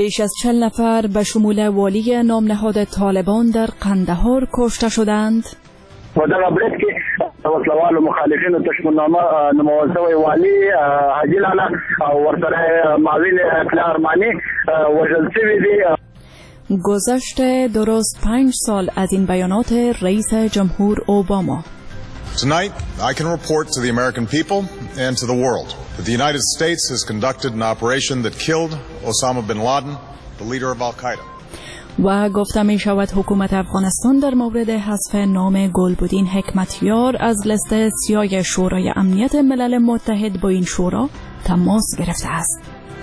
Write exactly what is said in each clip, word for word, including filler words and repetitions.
بیش از چهل نفر به شمول والی نام نهاد طالبان در قندهار کشته شدند. و در برید که وسلوال و مخالفین و تشمنامه نموزوی والی حاجی لالا ورسره معاون اقلیه ارمانی وژل شوي دي. گذشته درست پنج سال از این بیانات رئیس جمهور اوباما. Tonight, I can report to the American people and to the world that the United States has conducted an operation that killed Osama bin Laden, the leader of Al-Qaeda. و گفته می شود حکومت افغانستان در مورد حذف نام گلبدین حکمتیار از لیست سیاه شورای امنیت ملل متحد با این شورا تماس گرفته است.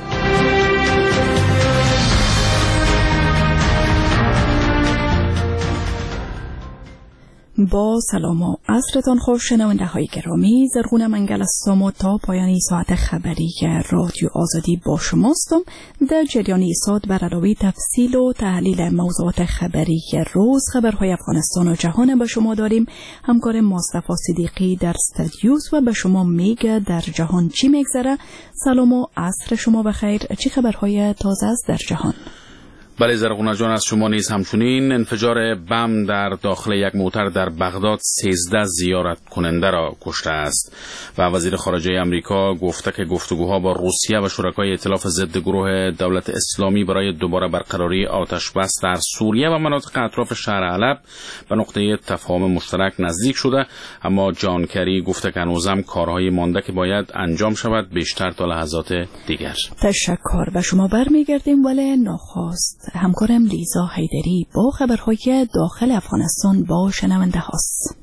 با سلام و عصرتان خوش شنونده های گرامی، زرغون منگل هستم و تا پایانی ساعت خبری رادیو آزادی با شماستم. در جریان ساعت بر علاوه تفصیل و تحلیل موضوعات خبری روز خبرهای افغانستان و جهان به شما داریم. همکار مصطفی صدیقی در استودیوس و به شما میگه در جهان چی میگذره. سلام و عصر شما بخیر. چی خبرهای تازه است در جهان؟ بله زرغونه جان، از شما نیز همچنین. انفجار بم در داخل یک موتر در بغداد سیزده زیارت کننده را کشته است و وزیر خارجه امریکا گفته که گفتگوها با روسیه و شرکای ائتلاف ضد گروه دولت اسلامی برای دوباره برقراری آتش بس در سوریه و مناطق اطراف شهر حلب به نقطه تفاهم مشترک نزدیک شده، اما جان کری گفته که هنوزم کارهای مانده که باید انجام شود بیشتر تا لحظات دیگر. تشکر. به شما برمیگردیم، ولی نخست همکارم لیزا حیدری با خبرهای داخل افغانستان با شنونده هاست.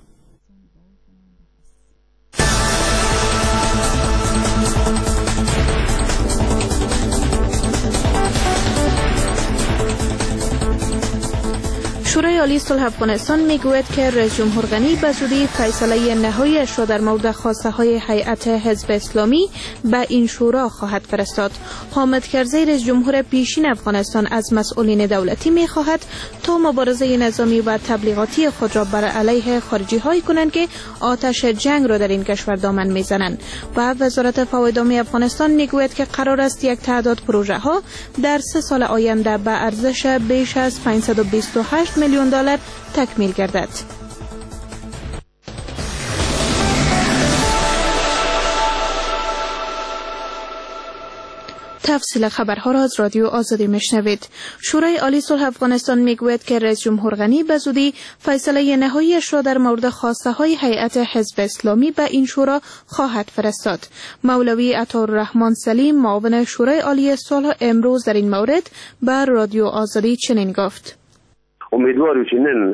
شورای عالی صلح افغانستان میگوید که رئیس جمهور غنی به زودی فیصله نهایی‌اش را در مورد خواسته های هیئت حزب اسلامی به این شورا خواهد فرستاد. حامد کرزی رئیس جمهور پیشین افغانستان از مسئولین دولتی میخواهد تا مبارزه نظامی و تبلیغاتی خود را بر علیه خارجی هایی کنند که آتش جنگ را در این کشور دامن میزنند. و وزارت فواید عامه افغانستان میگوید که قرار است یک تعداد پروژه ها در سه سال آینده به ارزش بیش از پانصد و بیست و هشت میلیون دلار تکمیل گردد. تفصیل خبرها را از رادیو آزادی میشنوید. شورای عالی صلح افغانستان میگوید که رئیس جمهور غنی به زودی فیصله نهاییش را در مورد خواسته های هیئت حزب اسلامی به این شورا خواهد فرستاد. مولوی عطاالرحمن سلیم معاون شورای عالی صلح امروز در این مورد به رادیو آزادی چنین گفت: امیدوارم که نن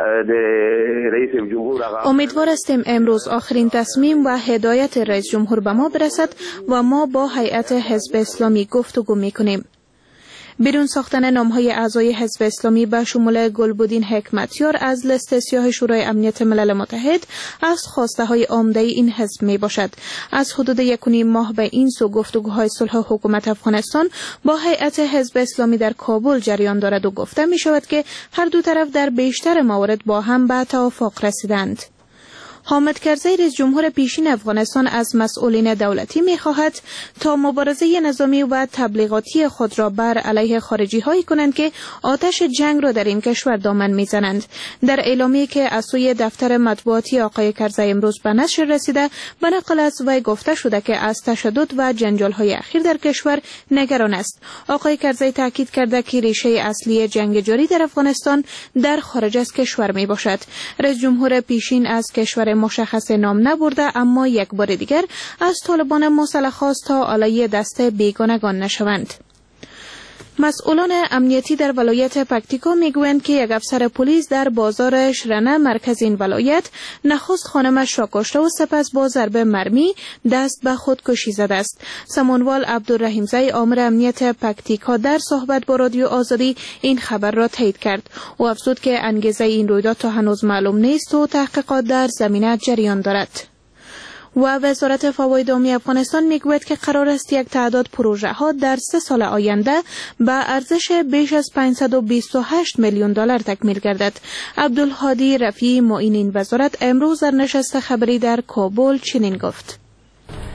رئیس جمهور امیدوار هستیم امروز آخرین تصمیم و هدایت رئیس جمهور به ما برسد و ما با هیئت حزب اسلامی گفتگو میکنیم. بدون ساختن نام‌های اعضای حزب اسلامی به شمول گلبدین حکمتیار از لیست سیاه شورای امنیت ملل متحد از خواسته‌های عمده این حزب میباشد. از حدود یک و نیم ماه به این سو گفتگوهای صلح حکومت افغانستان با هیئت حزب اسلامی در کابل جریان دارد و گفته می‌شود که هر دو طرف در بیشتر موارد با هم به توافق رسیدند. حامد کرزی رئیس جمهور پیشین افغانستان از مسئولین دولتی می‌خواهد تا مبارزه نظامی و تبلیغاتی خود را بر علیه خارجی هایی کنند که آتش جنگ را در این کشور دامن می‌زنند. در اعلامیه‌ای که از سوی دفتر مطبوعاتی آقای کرزی امروز به نشر رسیده، به نقل از وی گفته شده که از تشدد و جنجال‌های اخیر در کشور نگران است. آقای کرزی تاکید کرده که ریشه اصلی جنگ جاری در افغانستان در خارج از کشور میباشد. رئیس جمهور پیشین از کشور مشخص نام نبرده، اما یک بار دیگر از طالبان مسلح خواست تا آلای دست بیگانگان نشوند. مسئولان امنیتی در ولایت پکتیکا میگویند که یک افسر پلیس در بازار شرنه مرکز این ولایت نخست خانمش را کشته و سپس با ضرب مرمی دست به خودکشی زده است. سمانوال عبدالرحیمزی آمر امنیت پکتیکا در صحبت با رادیو آزادی این خبر را تایید کرد. او افزود که انگیزه این رویداد تا هنوز معلوم نیست و تحقیقات در زمینه جریان دارد. و وزارت فواید عامه افغانستان میگوید که قرار است یک تعداد پروژه ها در سه سال آینده به ارزش بیش از پانصد و بیست و هشت میلیون دلار تکمیل گردد. عبدالهادی رفیعی معین این وزارت امروز در نشست خبری در کابل چنین گفت: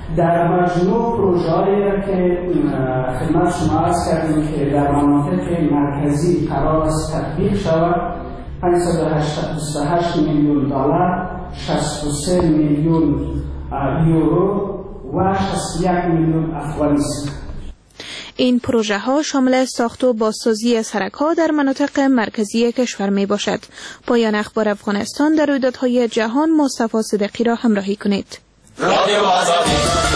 در مجموع پروژه‌هایی که خدمت شما عرض کردیم که در مناطق مرکزی قرار است تطبیق شود، پانصد و بیست و هشت میلیون دلار، شصت و سه میلیون یورو و شصت و یک میلیون افغانی است. این پروژه ها شامل ساخت و بازسازی سرک‌ها در مناطق مرکزی کشور می باشد. پایان اخبار افغانستان. در رویدادهای جهان مصطفی صدیقی را همراهی کنید. رادیو آزادی.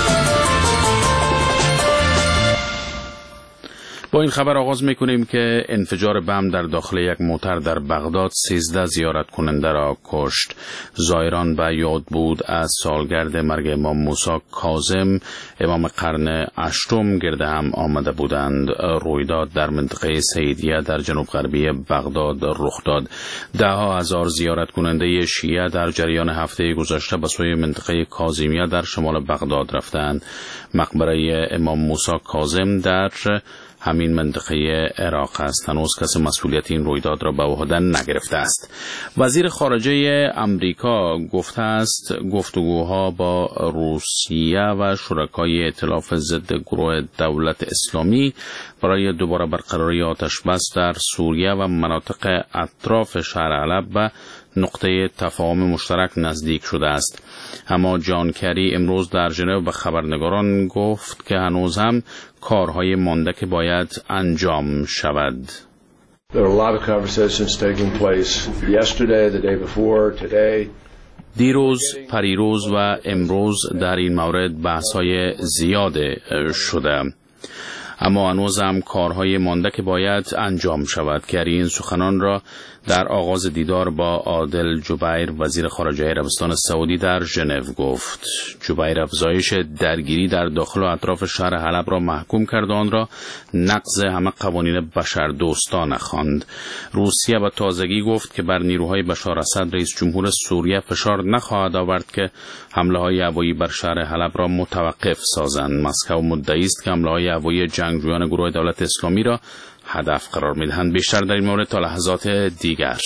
با این خبر آغاز میکنیم که انفجار بم در داخل یک موتر در بغداد سیزده زیارت کننده را کشت. زائران به یاد بود از سالگرد مرگ امام موسی کاظم، امام قرن هشتم، گرد هم آمده بودند. رویداد در منطقه سیدیه در جنوب غربی بغداد رخ داد. ده ها هزار زیارت کننده شیعه در جریان هفته گذشته به سوی منطقه کاظمیه در شمال بغداد رفتند. مقبره امام موسی کاظم در همین منطقه عراق است. هنوز کسی مسئولیت این رویداد را به عهده نگرفته است. وزیر خارجه امریکا گفته است گفتگوها با روسیه و شرکای ائتلاف ضد گروه دولت اسلامی برای دوباره برقراری آتش بس در سوریه و مناطق اطراف شهر حلب و نقطه تفاهم مشترک نزدیک شده است. اما جان کری امروز در ژنو به خبرنگاران گفت که هنوز هم کارهای مانده که باید انجام شود. دیروز، پریروز و امروز در این مورد بحث‌های زیاد شده، اما هنوز هم کارهای مانده که باید انجام شود. که این سخنان را در آغاز دیدار با عادل جبیر وزیر خارجه عربستان سعودی در ژنو گفت. جبیر افزایش درگیری در داخل و اطراف شهر حلب را محکوم کرد، آن را نقض همه قوانین بشردوستانه خواند. روسیه به تازگی گفت که بر نیروهای بشار اسد رئیس جمهور سوریه فشار نخواهد آورد که حمله های هوایی بر شهر حلب را متوقف سازند. مسکو مدعی است که حمله های هوایی جنگجویان گروه دولت اسلامی را هدف قرار می‌دهند. بیشتر در این مورد تا لحظات دیگر.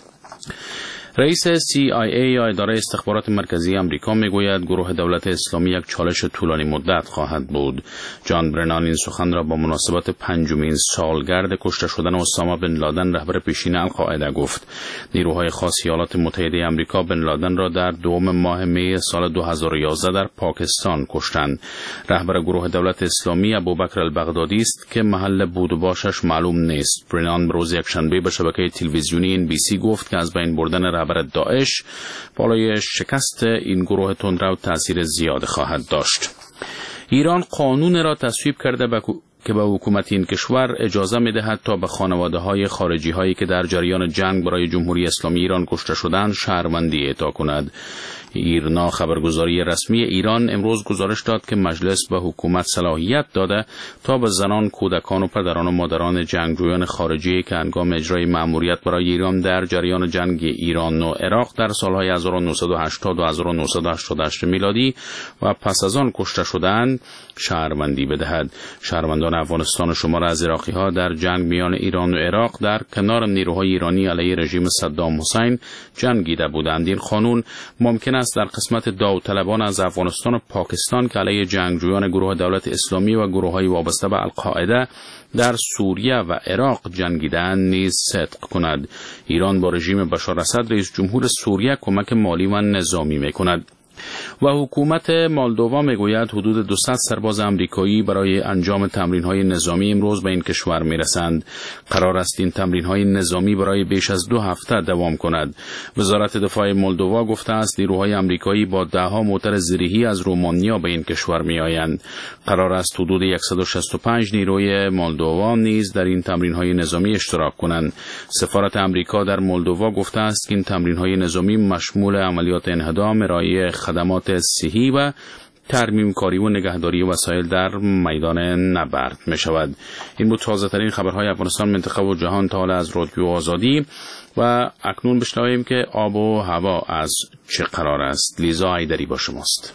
رئیس سی آی ای یا اداره استخبارات مرکزی آمریکا میگوید گروه دولت اسلامی یک چالش طولانی مدت خواهد بود. جان برنان این سخن را با مناسبت پنجمین سالگرد کشته شدن اسامه بن لادن رهبر پیشین القاعده گفت. نیروهای خاص ایالات متحده آمریکا بن لادن را در دوم ماه می سال دو هزار و یازده در پاکستان کشتند. رهبر گروه دولت اسلامی ابوبکر البغدادی است که محل بود و باشش معلوم نیست. برنان روز یکشنبه به شبکه تلویزیونی ان بی سی گفت که از بین بردن رهبر داعش بالای شکست این گروه تندرو تأثیر زیاد خواهد داشت. ایران قانون را تصویب کرده با که به حکومت این کشور اجازه می‌دهد تا به خانواده‌های خارجی‌هایی که در جریان جنگ برای جمهوری اسلامی ایران کشته شدند شهروندی اعطا کند. ایرنا خبرگزاری رسمی ایران امروز گزارش داد که مجلس به حکومت صلاحیت داده تا به زنان، کودکان و پدران و مادران جنگجویان خارجی که هنگام اجرای مأموریت برای ایران در جریان جنگ ایران و عراق در سالهای هزار و نهصد و هشتاد و هزار و نهصد و هشتاد و هشت میلادی و پس از آن کشته شدند شهروندی بدهد. شهروندان افغانستان شمار از عراقی‌ها در جنگ میان ایران و عراق در کنار نیروهای ایرانی علیه رژیم صدام حسین جنگیده بودند. این قانون ممکن است در قسمت داوطلبان از افغانستان و پاکستان که علیه جنگجویان گروه دولت اسلامی و گروه‌های وابسته به القاعده در سوریه و عراق جنگیدن نیز صدق کند. ایران با رژیم بشار اسد رئیس جمهور سوریه کمک مالی و نظامی می‌کند. و حکومت مالدووا میگوید حدود دویست سرباز آمریکایی برای انجام تمرین‌های نظامی امروز به این کشور میرسند. قرار است این تمرین‌های نظامی برای بیش از دو هفته دوام کند. وزارت دفاع مالدووا گفته است نیروهای آمریکایی با ده‌ها موتر زرهی از رومانیا به این کشور میآیند. قرار است حدود صد و شصت و پنج نیروی مالدووا نیز در این تمرین‌های نظامی اشتراک کنند. سفارت آمریکا در مالدووا گفته است که این تمرین‌های نظامی مشمول عملیات انهدام، ارائه خدمات صحی و ترمیم کاری و نگهداری وسایل در میدان نبرد می شود. این بود تازه ترین خبرهای افغانستان، منطقه و جهان تا حالا از رادیو آزادی. و اکنون بشنویم که آب و هوا از چه قرار است. لیزا ایدری با شماست.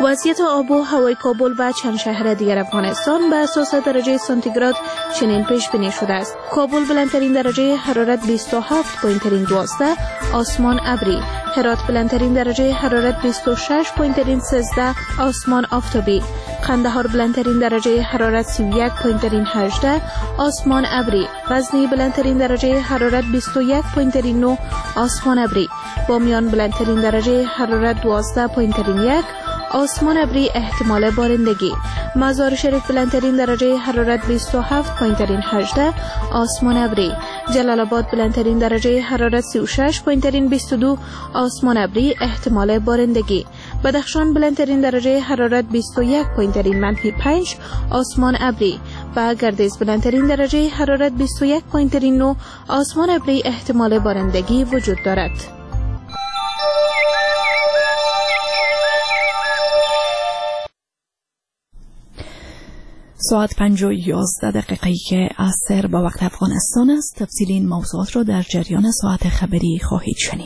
وضعیت آب و هوای کابل و چند شهر دیگر افغانستان به اساس درجه سانتیگراد چنین پیش بینی شده است: کابل بلندترین درجه حرارت بیست و هفت پایینترین دوازده، آسمان ابری. هرات بلندترین درجه حرارت بیست و شش پایینترین سیزده، آسمان آفتابی. قندهار بلندترین درجه حرارت سی و یک پایینترین هجده، آسمان ابری. غزنی بلندترین درجه حرارت بیست و یک پایینترین نه، آسمان ابری. بامیان بلندترین درجه حرارت دوازده پایینترین یک، آسمان ابری احتمال بارندگی. مزار شریف بلندترین درجه حرارت بیست و هفت پایینترین هجده، آسمان ابری. جلال آباد بلندترین درجه حرارت سی و شش پایینترین بیست و دو، آسمان ابری احتمال بارندگی. بدخشان بلندترین درجه حرارت بیست و یک پایینترین منفی پنج، آسمان ابری. و گردیز بلندترین درجه حرارت بیست و یک پایینترین نه، آسمان ابری احتمال بارندگی وجود دارد. ساعت پنج و یازده دقیقه که عصر با وقت افغانستان است. تفصیل این موضوعات را در جریان ساعت خبری خواهید شنید.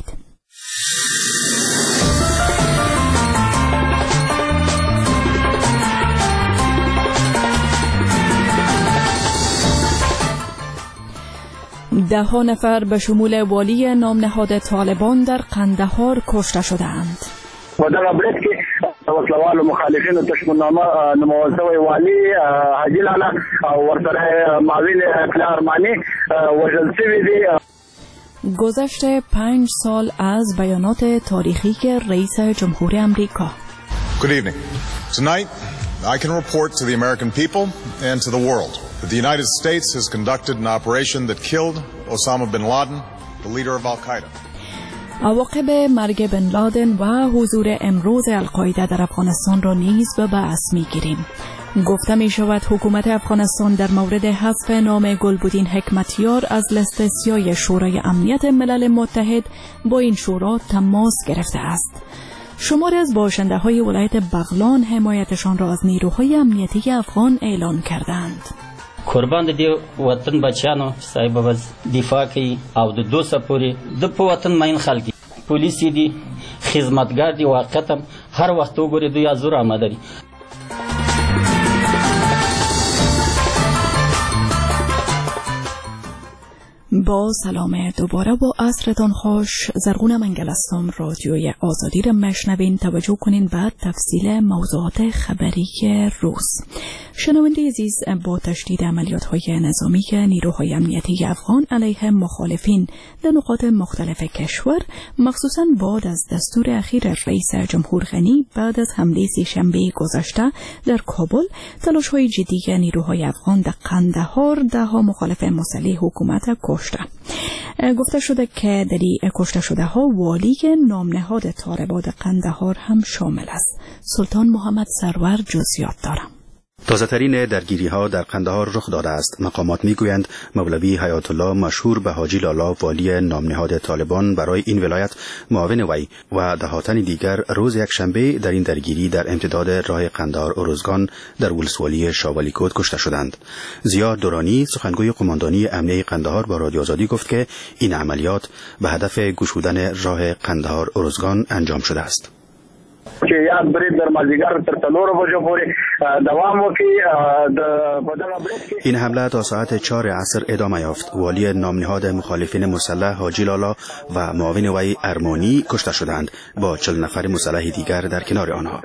ده ها نفر به شمول والی نام نهاد طالبان در قندهار کشته شدند. و دغه برید کې وسلوالو مخالفینو تشمنامه نومول شوی والي حاجي لالا او ورسره معاون اقلیه ارماني وژل شوي دي. گذشت پنج سال از بیانات تاریخی رئیس جمهور امریکا. Good evening. Tonight, I can report to the American people and to the world that the United States has conducted an operation that killed Osama bin Laden, the leader of Al-Qaeda. عواقب مرگ بن لادن و حضور امروز القاعده در افغانستان را نیز به بحث می‌گیریم. گفته می شود حکومت افغانستان در مورد حذف نام گلبدین حکمتیار از لیست سیاه شورای امنیت ملل متحد با این شورا تماس گرفته است. شماری از باشنده های ولایت بغلان حمایتشان را از نیروهای امنیتی افغان اعلان کردند. قربان د وطن بچانو صاحب باز دفاع کوي او د دو سپوري د په وطن مین خلک پولیس دي خدمتګار دي واقعا هر وخت وګوري دوی ازور آماده دي. با سلام دوباره با عصرتان خوش. زرغون منگلستان رادیوی آزادی را مشنوین. توجه کنین بعد تفصیل موضوعات خبری روز. شنونده عزیز، با تشدید عملیات های نظامی نیروهای امنیتی افغان علیه مخالفین در نقاط مختلف کشور، مخصوصا بعد از دستور اخیر رئیس جمهور غنی بعد از حمله سه‌شنبه گذشته در کابل، تلاش های جدی نیروهای افغان در قندهار ده ها مخالف مسلح حکومت کشته. گفته شده که در این کشته شده ها والی نام نهاد طالبان قندهار هم شامل است. سلطان محمد سرور جزئیات دارم. تازه ترین درگیری ها در قندهار رخ داده است. مقامات میگویند مولوی حیات الله مشهور به حاجی لالا والی نام نهاد طالبان برای این ولایت معاون وی و دهاتن دیگر روز یک شنبه در این درگیری در امتداد راه قندهار ارزگان در ولسوالی شاوالیکوت کشته شدند. ضیا دورانی سخنگوی قماندانی امنیه قندهار با رادیو آزادی گفت که این عملیات به هدف گشودن راه قندهار ارزگان انجام شده است. چې یاد برید در مازیګر تر څلورو بجو پورې دوام وکړي. د بدغه برید این حمله تا ساعت چهار عصر ادامه یافت. والی نام نهاد مخالفین مسلح حاجی لالا و معاون وی ارمانی کشته شدند با چهل نفر مسلح دیگر در کنار آنها.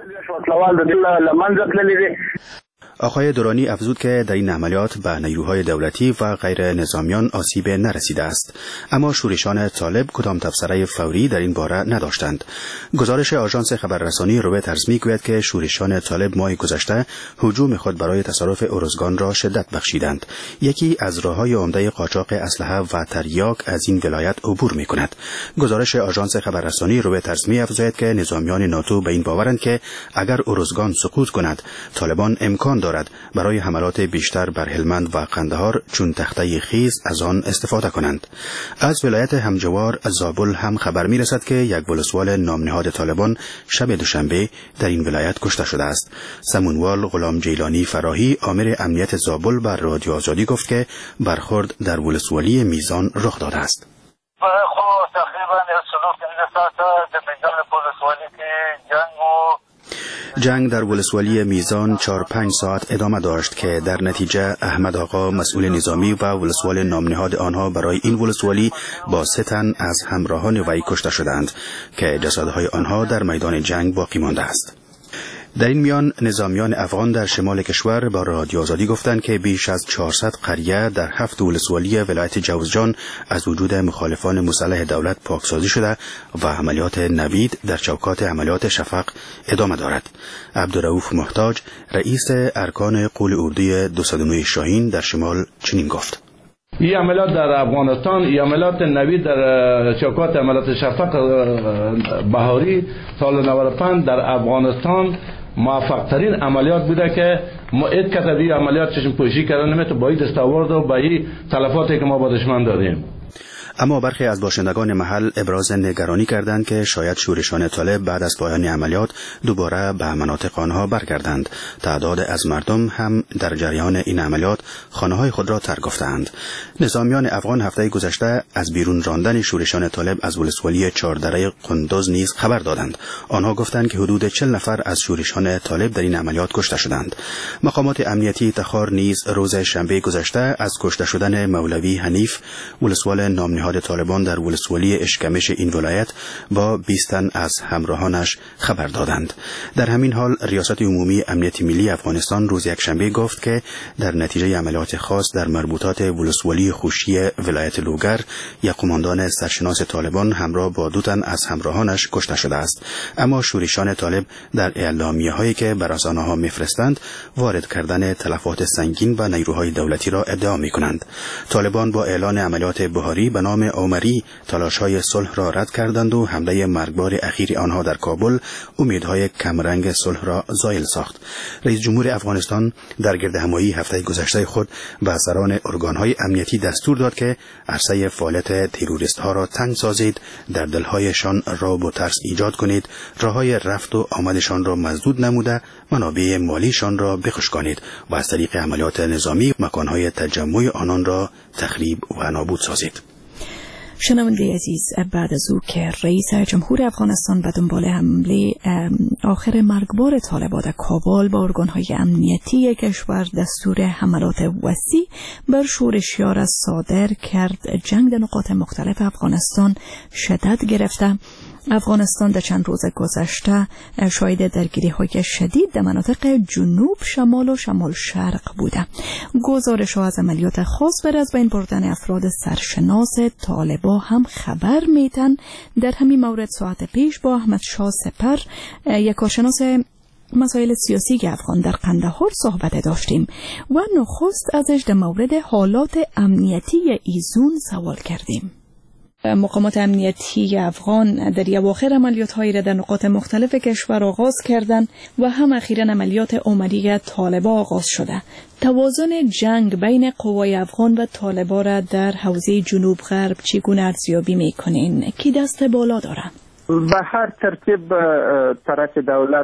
آقای دورانی افزود که در این عملیات به نیروهای دولتی و غیر نظامیان آسیب نرسیده است، اما شورشان طالب کدام تبصره فوری در این باره نداشتند. گزارش آژانس خبررسانی رویترز میگوید که شورشان طالب ماه گذشته هجوم خود برای تصرف ارزگان را شدت بخشیدند. یکی از راههای عمده قاچاق اسلحه و تریاک از این ولایت عبور میکند. گزارش آژانس خبررسانی رویترز میافزاید که نظامیان ناتو به این باورند که اگر ارزگان سقوط کند، طالبان امکان دارد برای حملات بیشتر بر هلمند و قندهار چون تخته خیز از آن استفاده کنند. از ولایت همجوار زابل هم خبر می رسد که یک ولسوال نام نهاد طالبان شب دوشنبه در این ولایت کشته شده است. سمونوال غلام جیلانی فراهی آمر امنیت زابل بر رادیو آزادی گفت که برخورد در ولسوالی میزان رخ داده است. خو تقریبا څلور پنځه ساعته د میدان ولسوالۍ کې جنگ و. جنگ در ولسوالی میزان چهار پنج ساعت ادامه داشت که در نتیجه احمد آقا مسئول نظامی و ولسوال نامنهاد آنها برای این ولسوالی با سه تن از همراهان وی کشته شدند که جسدهای آنها در میدان جنگ باقی مانده است. در این میان نظامیان افغان در شمال کشور با رادیو آزادی گفتند که بیش از چهارصد قریه در هفت ولسوالی ولایت جوزجان از وجود مخالفان مسلح دولت پاکسازی شده و عملیات نوید در چوکات عملیات شفق ادامه دارد. عبدالرؤوف محتاج رئیس ارکان قول اردوی دویست و نه شاهین در شمال چنین گفت: این عملیات در افغانستان، این عملیات نوید در چوکات عملیات شفق بهاری سال نود و پنج در افغانستان موفق ترین عملیات بوده که ما اید کتبی عملیات چشم پوشی کردن نمیتونه با این دستاورد و با این تلفاتی که ما با دشمن داریم. اما برخی از باشندگان محل ابراز نگرانی کردند که شاید شورشان طالب بعد از پایان عملیات دوباره به مناطق آنها برگردند. تعداد از مردم هم در جریان این عملیات خانه‌های خود را ترک گفتند. نظامیان افغان هفته گذشته از بیرون راندن شورشان طالب از ولسوالی چهاردره قندوز نیز خبر دادند. آنها گفتند که حدود چهل نفر از شورشان طالب در این عملیات کشته شدند. مقامات امنیتی تخار نیز روز شنبه گذشته از کشته شدن مولوی حنیف ولسوال نامنهاد طالبان در ولسوالی اشکمش این ولایت با بیست تن از همراهانش خبر دادند. در همین حال ریاست عمومی امنیت ملی افغانستان روز یکشنبه گفت که در نتیجه عملیات خاص در مربوطات ولسوالی خوشی ولایت لوگر یک قماندان سرشناس طالبان همراه با دو تن از همراهانش کشته شده است. اما شورشان طالب در اعلامیه هایی که بر اساس آنها میفرستند وارد کردن تلفات سنگین و نیروهای دولتی را ادعا می کنند. طالبان با اعلان عملیات بهاری به نام عمری تلاش‌های صلح را رد کردند و حمله مرگبار اخیر آنها در کابل امیدهای کمرنگ صلح را زایل ساخت. رئیس جمهور افغانستان در گردهمایی هفته گذشته خود به سران ارگان‌های امنیتی دستور داد که عرصه فعالیت تروریست‌ها را تنگ سازید، در دل‌هایشان رعب و ترس ایجاد کنید، راه‌های رفت و آمدشان را مسدود نموده، منابع مالیشان را بخشکانید و از طریق عملیات نظامی مکان‌های تجمع آنان را تخریب و نابود سازید. شنونده عزیز، بعد از او که رئیس جمهور افغانستان به دنبال حمله آخر مرگبار طالبان در کابل با ارگان‌های امنیتی کشور دستور حملات وسیع بر شورشیار را صادر کرد، جنگ در نقاط مختلف افغانستان شدت گرفته. افغانستان در چند روز گذشته شاهد درگیری‌های شدید در مناطق جنوب، شمال و شمال شرق بوده. گزارش‌ها از عملیات خاص بر از بین بردن افراد سرشناس طالبان هم خبر میدن. در همین مورد ساعت پیش با احمد شاه سپر، یک کارشناس مسائل سیاسی افغان در قندهار صحبت داشتیم و نخست ازش در مورد حالات امنیتی ایزون سوال کردیم. مقامات امنیتی افغان در اواخر عملیات‌هایی را در نقاط مختلف کشور آغاز کردند و هم اخیراً عملیات عمری طالبان آغاز شده. توازن جنگ بین قوای افغان و طالبان را در حوزه جنوب غرب چگونه ارزیابی می‌کنین؟ کی دست بالا داره؟ به هر ترتیب طرف دولت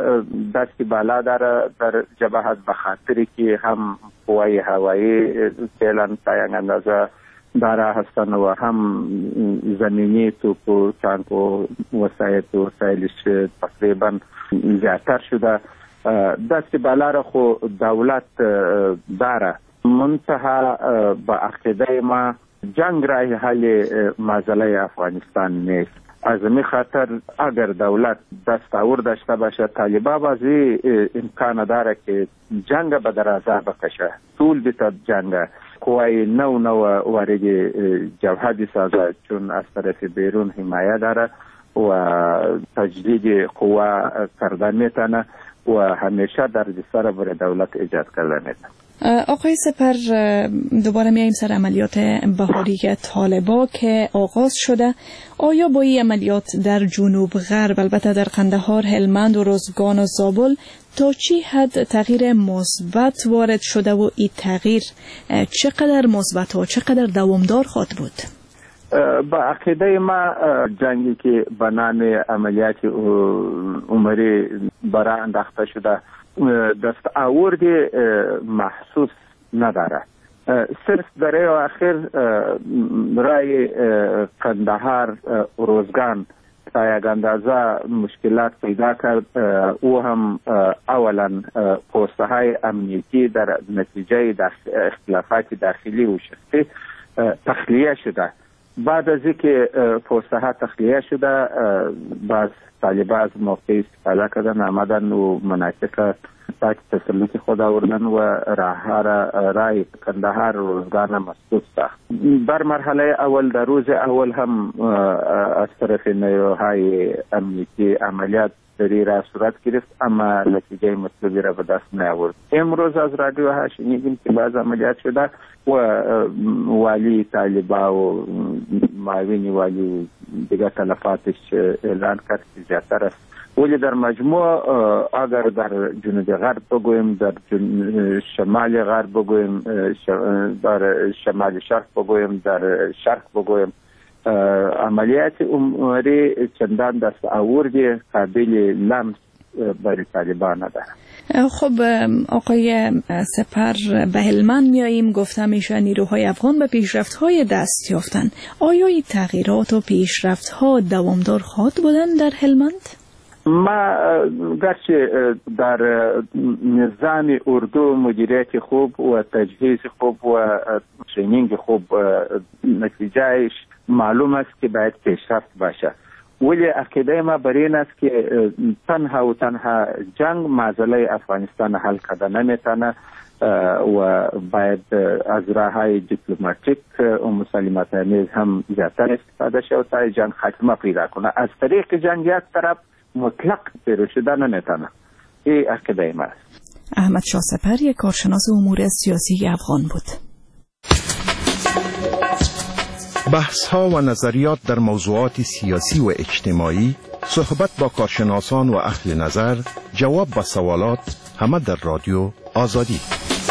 دست بالا داره در جبهت، به خاطری که هم قوای هوایی فعلا تایان اندازه داره هستن و هم زمینی توپ و تانک و وسایل و وسایلش تقریبا زیادتر شده. دست بالا را خو دولت داره، منتها با عقیده ما جنگ راه حل مسئله افغانستان نیست. از می خاطر اگر دولت دستاور داشته باشه، طالبان بازی امکان داره که جنگ به درازه بکشه، طول بیتد جنگ. قوای نو نو وارد جبهه سازد، چون از طرف بیرون حمایه داره و تجدید قوا کردن میتونه و همیشه در سر بر دولت ایجاد کردن میتونه. آقای سپر، دوباره میایم سر عملیات بهاری طالبان که آغاز شده. آیا با این عملیات در جنوب غرب، البته در قندهار، هلمند و روزگان و زابل، تا چی حد تغییر مثبت وارد شده و این تغییر چقدر مثبت و چقدر دوامدار خواهد بود؟ با عقیده ما جنگی که به نام عملیات عمری برای انداخته شده دست آورد محسوس نداره. صرف در آخر رای قندهار، روزگان تا یک اندازه مشکلات پیدا کرد. او هم اولا پوسته های امنیتی در نتیجه اختلافات داخلی و شخصی تخلیه شده. بعد از اینکه پوسته ها تخلیه شده، بعض طالبان از موقع استفاده کردن، آمدن و مناطق تحت تسلط خود آوردن و راه رای کندهار روزگار مسدود ساخت. بر مرحله اول در روز اول هم از طرف نیروهای امنیتی عملیات دری را صورت گرفت، اما نتیجه مطلوبی را به دست نیاورد. امروز از رادیو ها شنیدیم که بعض عملیات شده و والی طالبا و معاون والی دیگر تلفاتش اعلان کرد که زیادتر است. ولی در مجموع اگر در جنوب غرب بگویم، در شمال غرب بگویم، در شمال شرق بگویم، در شرق بگویم، عملیات عمری چندان دست آوردی قابل لمس برای طالبان نداره. خب آقای سپر، به هلمند میاییم. گفته میشه نیروهای افغان به پیشرفت‌های دست یافتن. آیا این تغییرات و پیشرفت‌ها دوامدار خواهد بودن در هلمند؟ ما گرچه در نظام اردو مدیریت خوب و تجهیز خوب و ترینینگ خوب نتیجهش معلوم است که باید پیشرفت باشه، ولی عقیده ما بر این است که تنها و تنها جنگ معضله افغانستان حل کرده نمیتونه و باید از راههای دیپلماتیک و مسالمت آمیز هم زیادتر استفاده شود تا جنگ خاتمه پیدا کنه. از طریق جنگ یک طرف مطلق پیروز شدن نمیتونه. این عقیده ما است. احمد شاه سپر یک کارشناس امور سیاسی افغان بود. بحث‌ها و نظریات در موضوعات سیاسی و اجتماعی، صحبت با کارشناسان و اهل نظر، جواب به سوالات، همه در رادیو آزادی.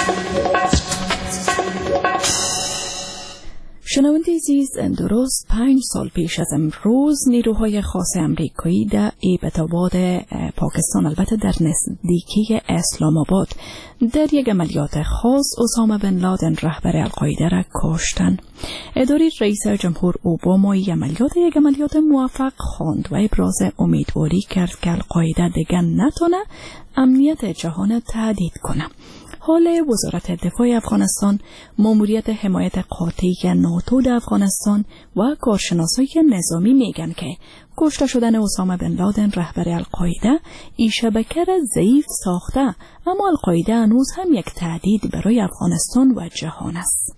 شنونده عزیز، درست پنج سال پیش از امروز نیروهای خاص امریکایی در ایبت‌آباد پاکستان، البته در نزدیکی اسلام آباد، در یک عملیات خاص اسامه بن لادن رهبر القاعده را کشتند. اداره رئیس جمهور اوباما این عملیات یک عملیات موفق خواند و ابراز امیدواری کرد که القاعده دیگر نتونه امنیت جهان تهدید کنه. حال وزارت دفاع افغانستان ماموریت حمایت قاطعی ناتو در افغانستان و کارشناسای نظامی میگن که کشته شدن اسامه بن لادن رهبر القاعده این شبکه را ضعیف ساخته، اما القاعده هنوز هم یک تهدید برای افغانستان و جهان است.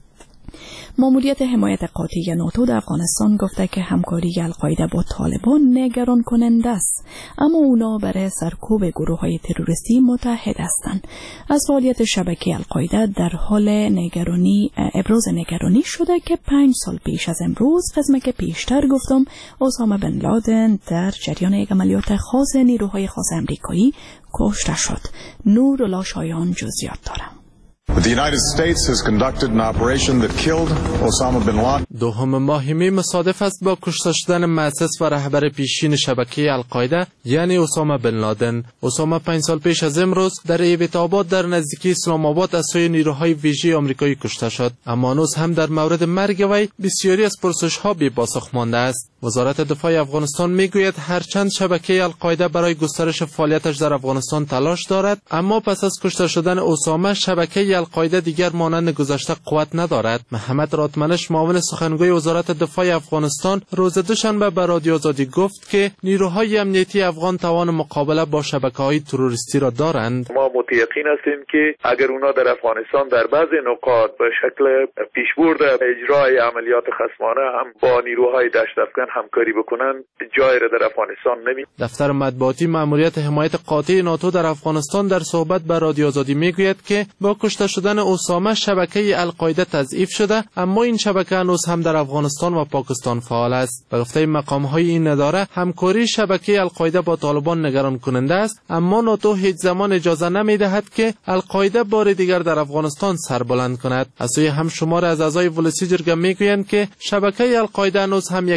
ماموریت حمایت قاطعی ناتو در افغانستان گفته که همکاری القاعده با طالبان نگران کننده است، اما اونا برای سرکوب گروه‌های تروریستی متحد هستند. از فعالیت شبکه القاعده در حال نگرانی ابراز نگرانی شده که پنج سال پیش از امروز، قسمه که پیشتر گفتم، اسامه بن لادن در جریان یک عملیات خاص نیروهای خاص امریکایی کشته شد. نورالله شایان جزئیات دارم. The United States has conducted an operation that killed Osama bin Laden. دوم ماه می مصادف است با کشته شدن مؤسس و رهبر پیشین شبکه القاعده یعنی اسامه بن لادن. اسامه پنج سال پیش از امروز در ایبت‌آباد در نزدیکی اسلام آباد از سوی نیروهای ویژه آمریکایی کشته شد، اما هنوز هم در مورد مرگ وی بسیاری از پرسش‌ها بی پاسخ مانده است. وزارت دفاع افغانستان میگوید هرچند شبکه القاعده برای گسترش فعالیتش در افغانستان تلاش دارد، اما پس از کشته شدن اسامه شبکه القاعده دیگر مانند گذشته قوت ندارد. محمد راتمنش، معاون سخنگوی وزارت دفاع افغانستان، روز دوشنبه به رادیو آزادی گفت که نیروهای امنیتی افغان توان مقابله با شبکه‌های تروریستی را دارند. ما متيقن هستیم که اگر اونا در افغانستان در بعضی نقاط به شکل پیشبرد اجرای عملیات خصمانه هم با نیروهای دشت افغان همکاری بکنن، جای را در افغانستان نمی. دفتر مطبوعاتی مأموریت حمایت قاطع ناتو در افغانستان در صحبت با رادیو آزادی میگوید که با کشته شدن اسامه شبکه القاعده تضعیف شده، اما این شبکه هنوز هم در افغانستان و پاکستان فعال است. به گفته مقام‌های این اداره، همکاری شبکه القاعده با طالبان نگران کننده است، اما ناتو هیچ زمان اجازه نمی‌دهد که القاعده بار دیگر در افغانستان سر بلند کند. از سوی هم شمار از اعضای ولسی جرگه میگویند که شبکه القاعده هنوز هم یک تهدید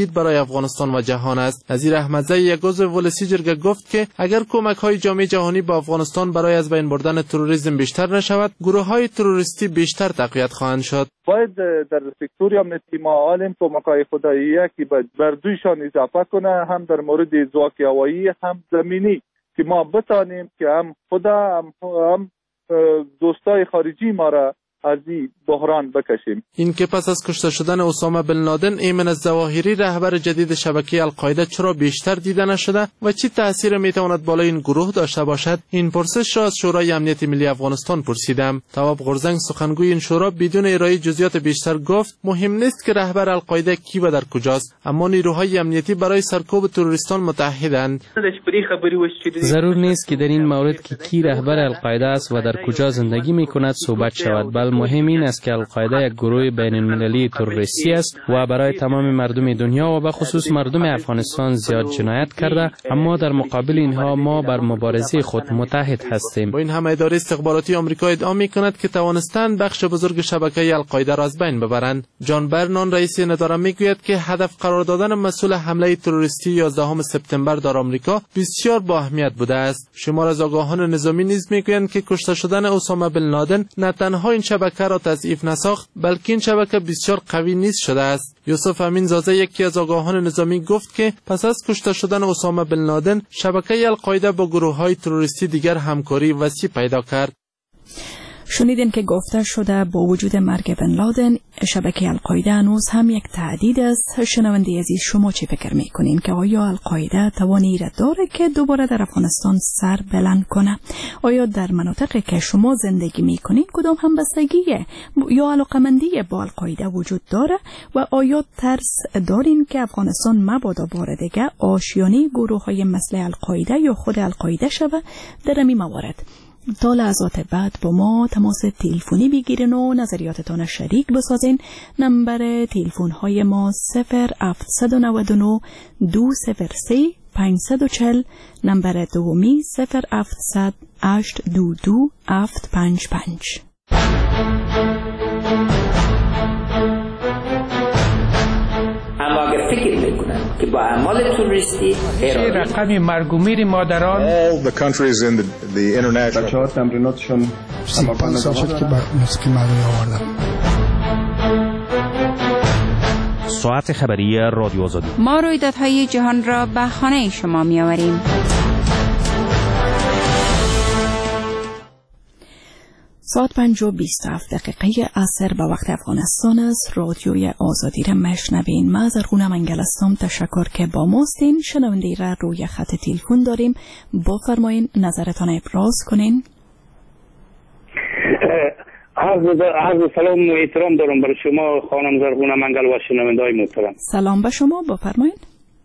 تهدید برای افغانستان و جهان است. نظیر احمدزی یک عضو ولسی جرگه گفت که اگر کمک‌های جامعه جهانی به افغانستان برای از بین بردن تروریسم بیشتر نشود، گروه‌های تروریستی بیشتر تقویت خواهند شد. باید در سکتور امنیتی معالم کمک‌های خداییه که بر دویشان اضافه کنه، هم در مورد زواک هوایی هم زمینی، که ما بتانیم که هم خدا هم, هم دوستای خارجی ما را از این بحران بکشیم. این که پس از کشته شدن اسامه بن لادن، ایمن الظواهری رهبر جدید شبکه القاعده چرا بیشتر دیده نشده و چه تأثیر میتواند بالای این گروه داشته باشد؟ این پرسش را از شورای امنیت ملی افغانستان پرسیدم. تواب غرزنگ سخنگوی این شورا بدون ارائه جزئیات بیشتر گفت مهم نیست که رهبر القاعده کی و در کجاست، اما نیروهای امنیتی برای سرکوب تروریستان متحدند. ضرور نیست که در این مورد که کی رهبر القاعده است و در کجا زندگی میکند صحبت شود، بل مهم این است که القاعده یک گروه بین المللی تروریستی است و برای تمام مردم دنیا و به خصوص مردم افغانستان زیاد جنایت کرده، اما در مقابل اینها ما بر مبارزه خود متحد هستیم. با این همه اداره استخباراتی آمریکا ادعا می‌کند که توانستند بخش بزرگ شبکه القاعده را از بین ببرند. جان برنان رئیس این اداره میگوید که هدف قرار دادن مسئول حمله تروریستی یازدهم سپتامبر در آمریکا بسیار با اهمیت بوده است. شمار از آگاهان نظامی نیز میگویند که کشته شدن اسامه بن لادن نه تنها این شبکه را تضعیف نساخت، بلکه این شبکه بسیار قوی نیز شده است. یوسف امین زاده یکی از آگاهان نظامی گفت که پس از کشته شدن اسامه بن لادن، شبکه القاعده با گروه‌های تروریستی دیگر همکاری وسیع پیدا کرد. شنیدین که گفته شده با وجود مرگ بن لادن، شبکه القاعده هنوز هم یک تهدید است. شنونده عزیز، شما چی فکر میکنین که آیا القاعده توانی را داره که دوباره در افغانستان سر بلند کنه؟ آیا در مناطقی که شما زندگی میکنین کدام همبستگی یا علاقمندی با القاعده وجود داره و آیا ترس دارین که افغانستان مبادا بار دیگه آشیانه گروه های مثل القاعده یا خود القاعده شوه؟ در این موارد تا لحظات بعد با ما تماس تلفنی بگیرین و نظریاتتان شریک بسازین. نمبر تلفن های ما صفر هفت نه نه دو صفر سه پنج چهار صفر، نمبر دومی صفر هفت صفر هشت دو دو هفت پنج پنج. اما اگر فکر میکنن که با اعمال تروریستی رقم مرگ و میر مادران all the countries in the, the international بچه‌ها تمریناتشون پنج سال شد که موسیقی مردمی آوردم. ساعت خبری رادیو آزادی. ما رویدادهای جهان را به خانه شما می آوریم. ساعت پنج و بیست و هفت دقیقه عصر به وقت افغانستان است. رادیوی آزادی را مشنوین. ما از ارغون منگل هستم. تشکر که با ماستین. شنونده را روی خط تلفن داریم. بفرمایین نظرتان ابراز کنین. عرض سلام و احترام دارم برای شما خانم زرغون منگل و شنونده های محترم. سلام به شما، بفرمایین.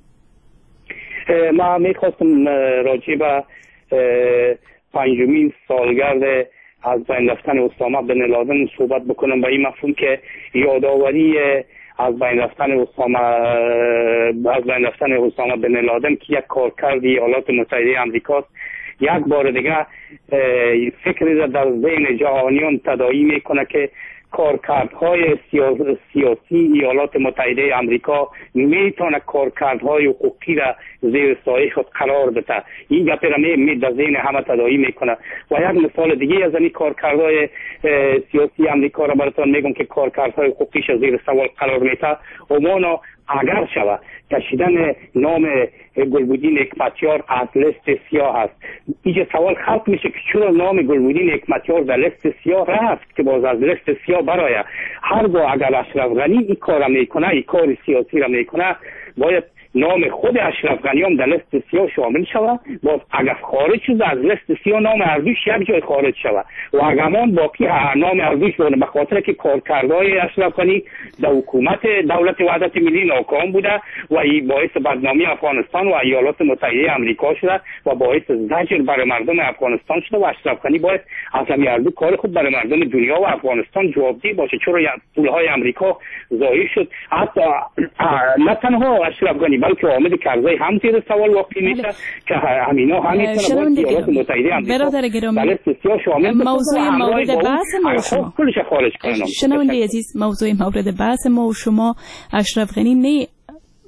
ما میخواستم راجع به پنجمین سالگرد از بین رفتن اسامه بن لادن صحبت بکنم، به این مفهوم که یادآوری از بین رفتن اسامه از بین رفتن اسامه بن لادن که یک کارکرد ایالات متحده آمریکاست، یک بار دیگه فکری در ذهن جهانیان تداعی میکنه که کارکردهای سیاسی ایالات متحده آمریکا میتونه کارکردهای حقوقی را زیر سایه خود قرار بده. این گپ را می در ذهن همه تداعی میکنه. و یک مثال دیگه از این کارکردهای سیاسی آمریکا را براتون میگم که کارکردهای حقوقیش زیر سوال قرار میده. عموما اگر شود کشیدن نام گلبودین حکمتیار از لیست سیاه است، اینجا سوال خلق میشه که چرا نام گلبودین حکمتیار در لیست سیاه رفت که باز از لیست سیاه برای هرگاه اگر اشرف غنی این کار را میکنه، این کار سیاسی را میکنه، باید نام خود اشرف غنی هم در لیست سیاه شامل شود. باز اگر خارج شد از لیست سیاه نام اردوش یک جای خارج شود و اگرمان باقی نام اردوش بوده، به خاطر که کارکردهای اشرف غنی در حکومت دولت وحدت ملی ناکام بوده و این باعث بدنامی افغانستان و ایالات متحده آمریکا شده و باعث زجر برای مردم افغانستان شده و اشرف غنی باید از همین اردو کار خود برای مردم دنیا و افغانستان جوابدهی باشه. چرا پولهای آمریکا ضایع شد؟ حتی نه تنها اشرف غنی بلکه حامد کرزی هم زیر سوال واقع میشه که همینا هم میتونه با ایالات متحده آمریکا موضوع مورد بحث ما و شما کلش خارج کنن. شنونده عزیز، موضوع مورد بحث ما و شما اشرف غنی نه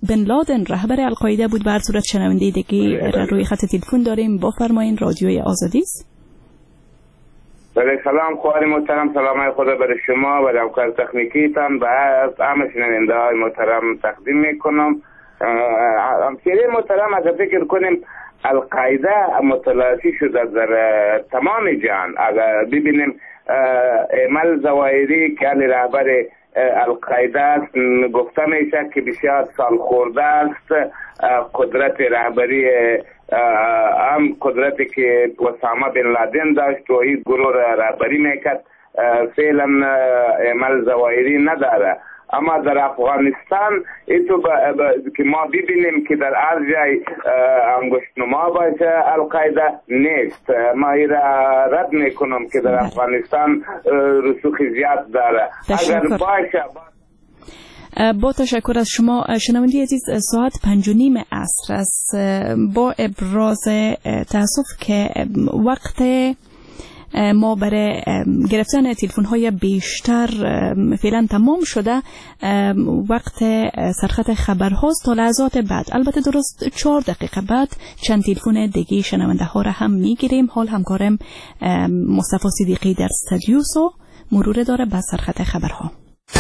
بن لادن رهبر القاعده بود. بر صورت شنونده دیگه روی خط تلفن داریم. بفرمایید، رادیوی آزادی است. بله، سلام خواهر محترم، سلام خدا برای شما و همکار تکنیکیتان و همه شنونده های محترم تقدیم میکنم. همسیره محترم، اگر فکر کنیم القاعده متلاشی شده در تمام جهان، اگر ببینیم ایمل زواهری که علی رهبر القاعده است، گفته میشه که بسیار سال خورده است. قدرت رهبری هم قدرتی که اسامه بن لادن داشت و این گروه رهبری میکرد فعلا ایمل زواهری نداره. اما در افغانستان ایتو که ما ببینیم که در هر جای انگشت نما باشه القاعده نیست. ما این رد میکنم که در افغانستان رسوخ زیاد داره. اگر باشه با تشکر از شما. شنونده عزیز، ساعت پنج و نیم عصر است. با ابراز تاسف که وقت ما برای گرفتن تلفن های بیشتر فعلا تمام شده، وقت سرخط خبرهاست تا لحظات بعد، البته درست چهار دقیقه بعد چند تلفن دیگه شنونده ها را هم میگیریم. حال همکارم مصطفی صدیقی در استودیوسو مرور داره به سرخط خبرها.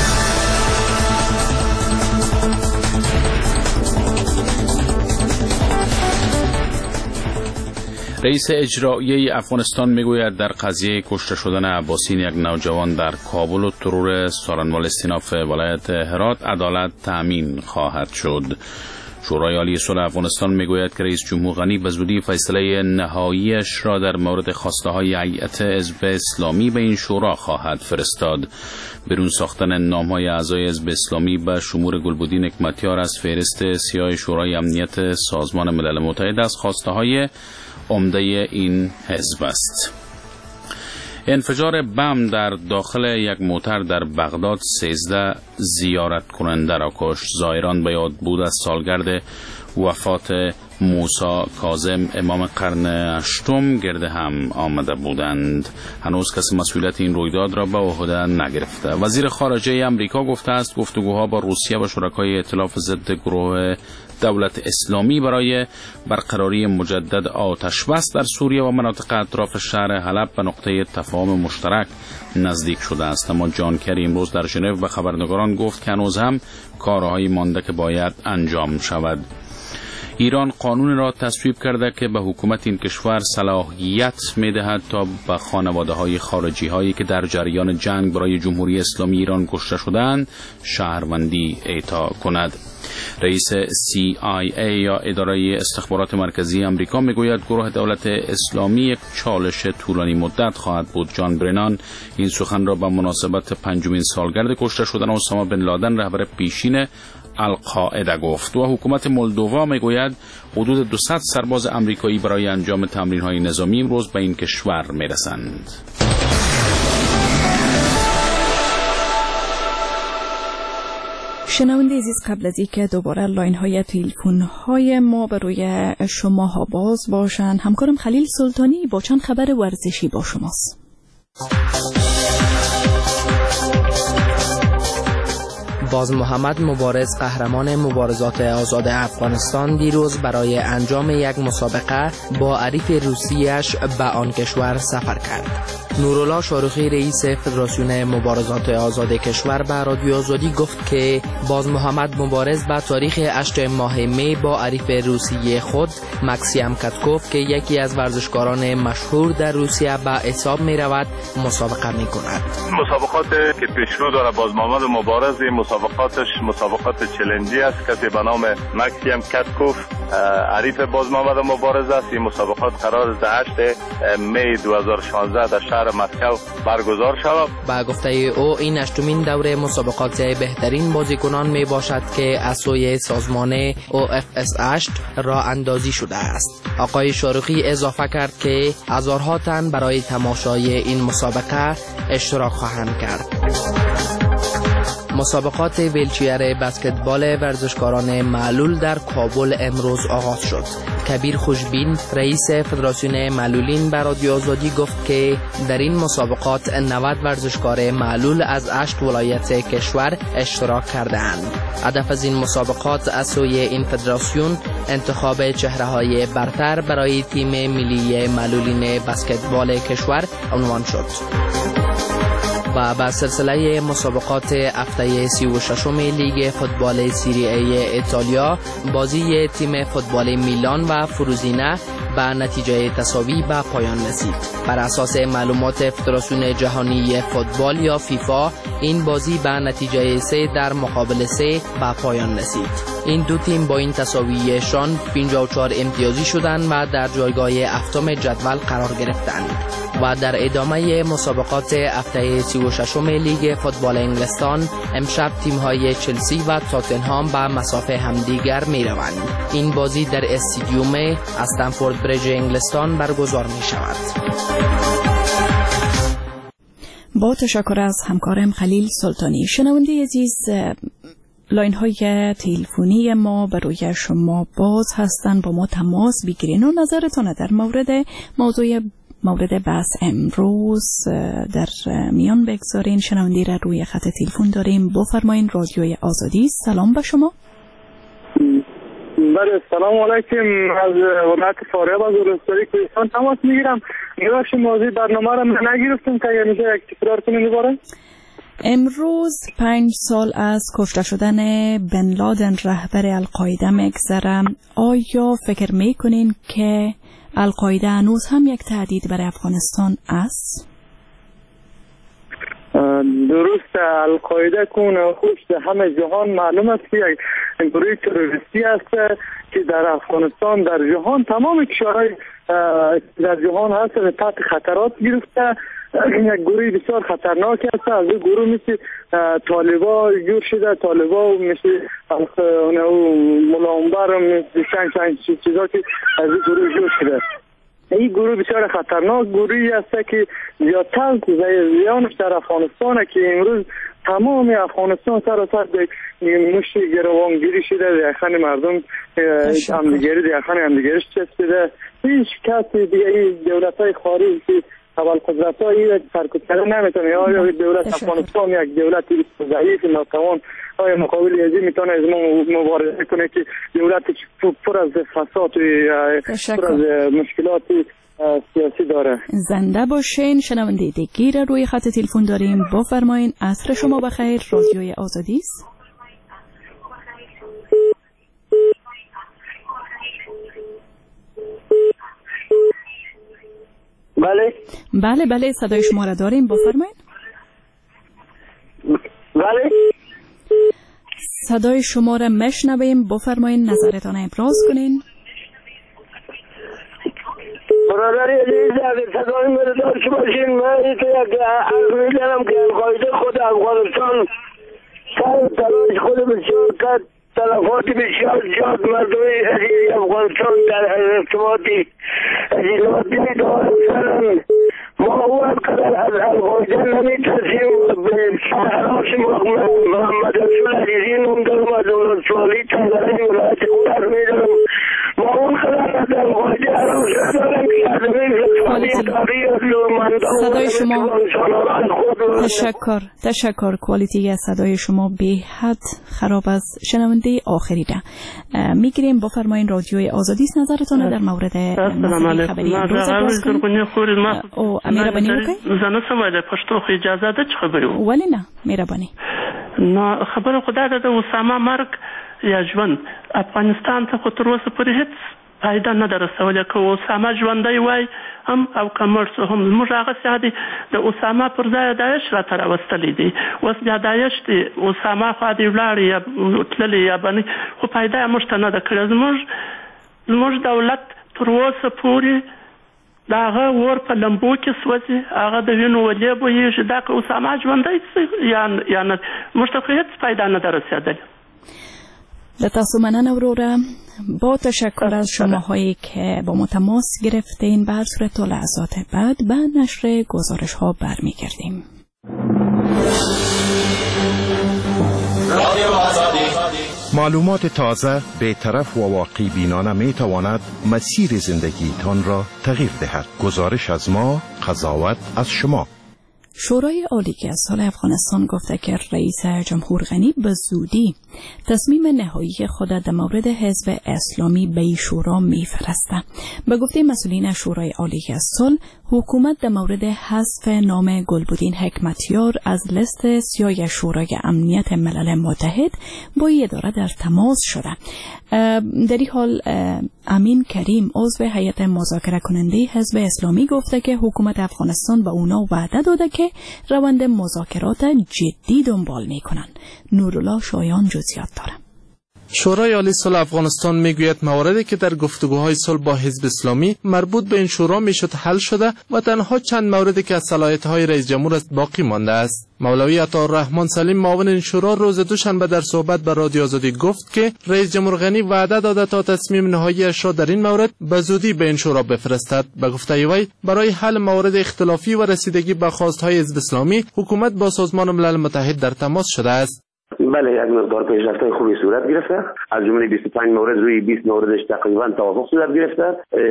رئیس اجرایی افغانستان میگوید در قضیه کشته شدن عباسین، یک نوجوان در کابل و ترور سارنوال استیناف ولایت هرات، عدالت تأمین خواهد شد. شورای عالی صلح افغانستان میگوید که رئیس جمهور غنی به زودی فیصله نهاییش را در مورد خواسته های هیئت حزب اسلامی به این شورا خواهد فرستاد. برون ساختن نام های اعضای حزب اسلامی به شمول گلبدین حکمتیار از فهرست سیاه شورای امنیت سازمان ملل متحد از خواسته های عمده این حزب است. انفجار بم در داخل یک موتر در بغداد سیزده زیارت کننده را کشت. زائران به یاد بود از سالگرد وفات موسی کاظم امام قرن هشتم گرد هم آمده بودند. هنوز کسی مسئولیت این رویداد را به عهده نگرفته. وزیر خارجه امریکا گفته است گفتگوها با روسیه و شرکای ائتلاف ضد گروه دولت اسلامی برای برقراری مجدد آتش بس در سوریه و مناطق اطراف شهر حلب به نقطه تفاهم مشترک نزدیک شده است. اما جان کری امروز در ژنو به خبرنگاران گفت که هنوز هم کارهایی مانده که باید انجام شود. ایران قانون را تصویب کرده که به حکومت این کشور صلاحیت می‌دهد تا به خانواده‌های خارجی هایی که در جریان جنگ برای جمهوری اسلامی ایران کشته شدند شهروندی اعطا کند. رئیس سی آی ای یا اداره استخبارات مرکزی امریکا میگوید گروه دولت اسلامی یک چالش طولانی مدت خواهد بود. جان برنان این سخن را به مناسبت پنجمین سالگرد کشته شدن اسامه بن لادن رهبر پیشین القاعده گفت. و حکومت مولدووا میگوید حدود دویست سرباز امریکایی برای انجام تمرین‌های نظامی امروز به این کشور میرسند. شنونده عزیز، قبل از اینکه دوباره لاین های تلفن های ما به روی شما ها باز باشن، همکارم خلیل سلطانی با چند خبر ورزشی با شماست. باز محمد مبارز قهرمان مبارزات آزاد افغانستان دیروز برای انجام یک مسابقه با حریف روسیش به آن کشور سفر کرد. نورالله شاروخی رئیس فدراسیون مبارزات آزاد کشور به رادیو آزادی گفت که باز محمد مبارز به تاریخ هشتم ماه می با حریف روسی خود مکسیم کاتکوف که یکی از ورزشکاران مشهور در روسیه به حساب می رود مسابقه می کند. مسابقات که پیشرو داره باز محمد مبارز، مسابقاتش مسابقات چلنجی است. کسی به نام مکسیم کاتکوف حریف باز محمد مبارز است. این مسابقات قرار است هشتم می دو هزار و شانزده در شهر مسکو برگزار شود. با گفته او این هشتمین دوره مسابقات بهترین بازیکنان می باشد که از سوی سازمان او اف اس هشت راه اندازی شده است. آقای شاروخی اضافه کرد که هزارها تن برای تماشای این مسابقه اشتراک خواهند کرد. مسابقات ویلچیر بسکتبال ورزشکاران معلول در کابل امروز آغاز شد. کبیر خوشبین رئیس فدراسیون معلولین به رادیو آزادی گفت که در این مسابقات نود ورزشکار معلول از هشت ولایت کشور اشتراک کردند. هدف از این مسابقات از سوی این فدراسیون انتخاب چهره‌های برتر برای تیم ملی معلولین بسکتبال کشور عنوان شد. و به سلسله مسابقات هفته سی و ششم لیگ فوتبال سری ای ایتالیا، بازی تیم فوتبال میلان و فروزینه به نتیجه تساوی به پایان رسید. بر اساس معلومات فدراسیون جهانی فوتبال یا فیفا، این بازی به نتیجه سه در مقابل سه به پایان رسید. این دو تیم با این تساویشان پنجاه و چهار امتیازی شدند و در جایگاه هفتم جدول قرار گرفتند. و در ادامه مسابقات هفته سی و ششم لیگ فوتبال انگلستان، امشب تیم‌های چلسی و تاتنهام به مسافه همدیگر می‌روند. این بازی در استادیوم استنفورد بریج انگلستان برگزار می‌شود. با تشکر از همکارم خلیل سلطانی. شنونده عزیز، لاین های تلفنی ما برای شما باز هستند، با ما تماس بگیرین و نظرتان در مورد موضوع مورد بحث امروز در میان بگذارین. شنونده را روی خط تلفن داریم، بفرمایین. رادیوی آزادی، سلام به شما. بله، سلام علیکم. از ولایت فاریاب از روستایی کوهستان تماس میگیرم. میراش موضوع برنامه را من نگرفتم که اگر میشه یک تکرار کنین دوباره. امروز پنج سال از کشته شدن بن لادن رهبر القاعده میگذره. آیا فکر میکنین که القاعده هنوز هم یک تهدید برای افغانستان است؟ درست، القاعده کون خوش همه جهان معلوم است که یک گروه تروریستی است که در افغانستان، در جهان، تمام کشورهای در جهان هست تحت خطرات گرفته. یک گروه بسیار خطرناک است. از این گروه مثل طالبا جور شده، طالبا مثل ملامبر مثل چند چند چیزا که از این گروه جور شده. این گروه بسیار خطرناک گروهی است که زیادتر زیانش در افغانستان که امروز تمام افغانستان سراسر به مشت گروانگیری شده. دیگرخان مردم همدیگری دیگرخان همدیگریش چسبیده. هیچ کسی دیگه این دولت‌های خارجی که اول قدرت‌هایی سرکوب کردن نمیتونه. آیا دولت افغانستان یک دولت ضعیف ناتوان آیا مقابل ازی میتونه از ما مبارزه کنه که دولت پر از فساد و پر از مشکلات سیاسی داره؟ زنده باشین. شنونده دیگه را روی خط تلفن داریم، بفرمایین. عصر شما بخیر. رادیوی آزادی است. بله بله بله صدای شما را داریم، بفرمایید. بله صدای شما را میشنویم، بفرمایید نظرتان ابراز کنین. برادری عزیز، اگر صدای من داشته باشین، من یک عرض می‌کنم که القاعده خود افغانستان سر تلاش خود بسیار کرد، تلفات بسیار زیاد مردم عزیز افغانستان در ارتباطی عزیزات می‌دارند. ما اول قدر از القاعده نمی‌ترسیم. به سهراش محمد رسول عزیزی نمدارم از دولت‌والی تنظرین ولایت قدر می‌دارم. ما اون قدر از القاعده عروض دارم که از رسولی تاریخ لومندان صدای شما تشکر تشکر کوالیتی از صدای شما به حد خراب از شنونده آخری ده میگیریم. بفرمایین. رادیوی آزادی است. نظرتون در مورد مسئله خبری امروز ابراز کنید. او مهربانی وکړئ. زنه سمه ده پښتو خو اجازه ده چې خبرې وکړو. ولې نه؟ مهرباني. نو خبره خو دا ده د اسامه مرګ یا ژوند افغانستان ته خو تر اوسه پورې هیڅ فایده نه ده رسولې. که اسامه ژوندی وای هم او که مړ شو هم زموږ هغسې دی د اسامه پر ځای داعش راته راوستلی دی. اوس بیا داعش دی اسامه خوا دې ولاړې یا تللې یا بنې، خو فایده یې موږ ته نه ده کړې. زموږ زموږ دولت تر اوسه پورې دا هغه ور په لمبو کې سوځي، هغه د وینو ولې بویږي. دا که اسامه ژوندی یا یا نه، موږ ته خو هېڅ فایده نه ده رسېدلې. له تاسو مننه وروره. با تشکر از شماهایی که با ما تماس گرفتین. به هر صورت تا لحظات بعد به نشر گزارش ها برمیگردیم. معلومات تازه، بی‌طرف و واقع بینانه می تواند مسیر زندگیتان را تغییر دهد. گزارش از ما، قضاوت از شما. شورای عالی کسال افغانستان گفته که رئیس جمهور غنی به زودی تصمیم نهایی خود در مورد حزب اسلامی به شورا میفرسته. به گفته مسئولین شورای عالی کسال، حکومت در مورد حذف نام گلبدین حکمتیار از لیست سیاه شورای امنیت ملل متحد با اداره در تماس شده. در این حال امین کریم عضو هیئت مذاکره کننده حزب اسلامی گفته که حکومت افغانستان به اونا وعده داده که روند مذاکرات جدی دنبال میکنن. نورالله شایان جزئیات داره. شورای عالی صلح افغانستان میگوید مواردی که در گفتگوهای صلح با حزب اسلامی مربوط به این شورا میشد حل شده و تنها چند موردی که از صلاحیت‌های رئیس جمهور است باقی مانده است. مولوی عطاالرحمن سلیم معاون این شورا روز دوشنبه در صحبت با رادیو آزادی گفت که رئیس جمهور غنی وعده داده تا تصمیم نهایی‌اش را در این مورد به زودی به این شورا بفرستد. به گفته وی برای حل موارد اختلافی و رسیدگی به خواست‌های حزب اسلامی حکومت با سازمان ملل متحد در تماس شده است. بله، یک مقدار پیشرفت‌های خوبی صورت گرفته. از جمله بیست و پنج مورد روی بیست موردش تقریبا توافق صورت گرفته.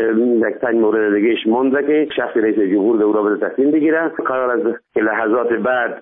یک پنج مورد دیگهش مونده که شخص رئیس جمهور در اون بده تصمیم بگیره. قرار است که لحظات بعد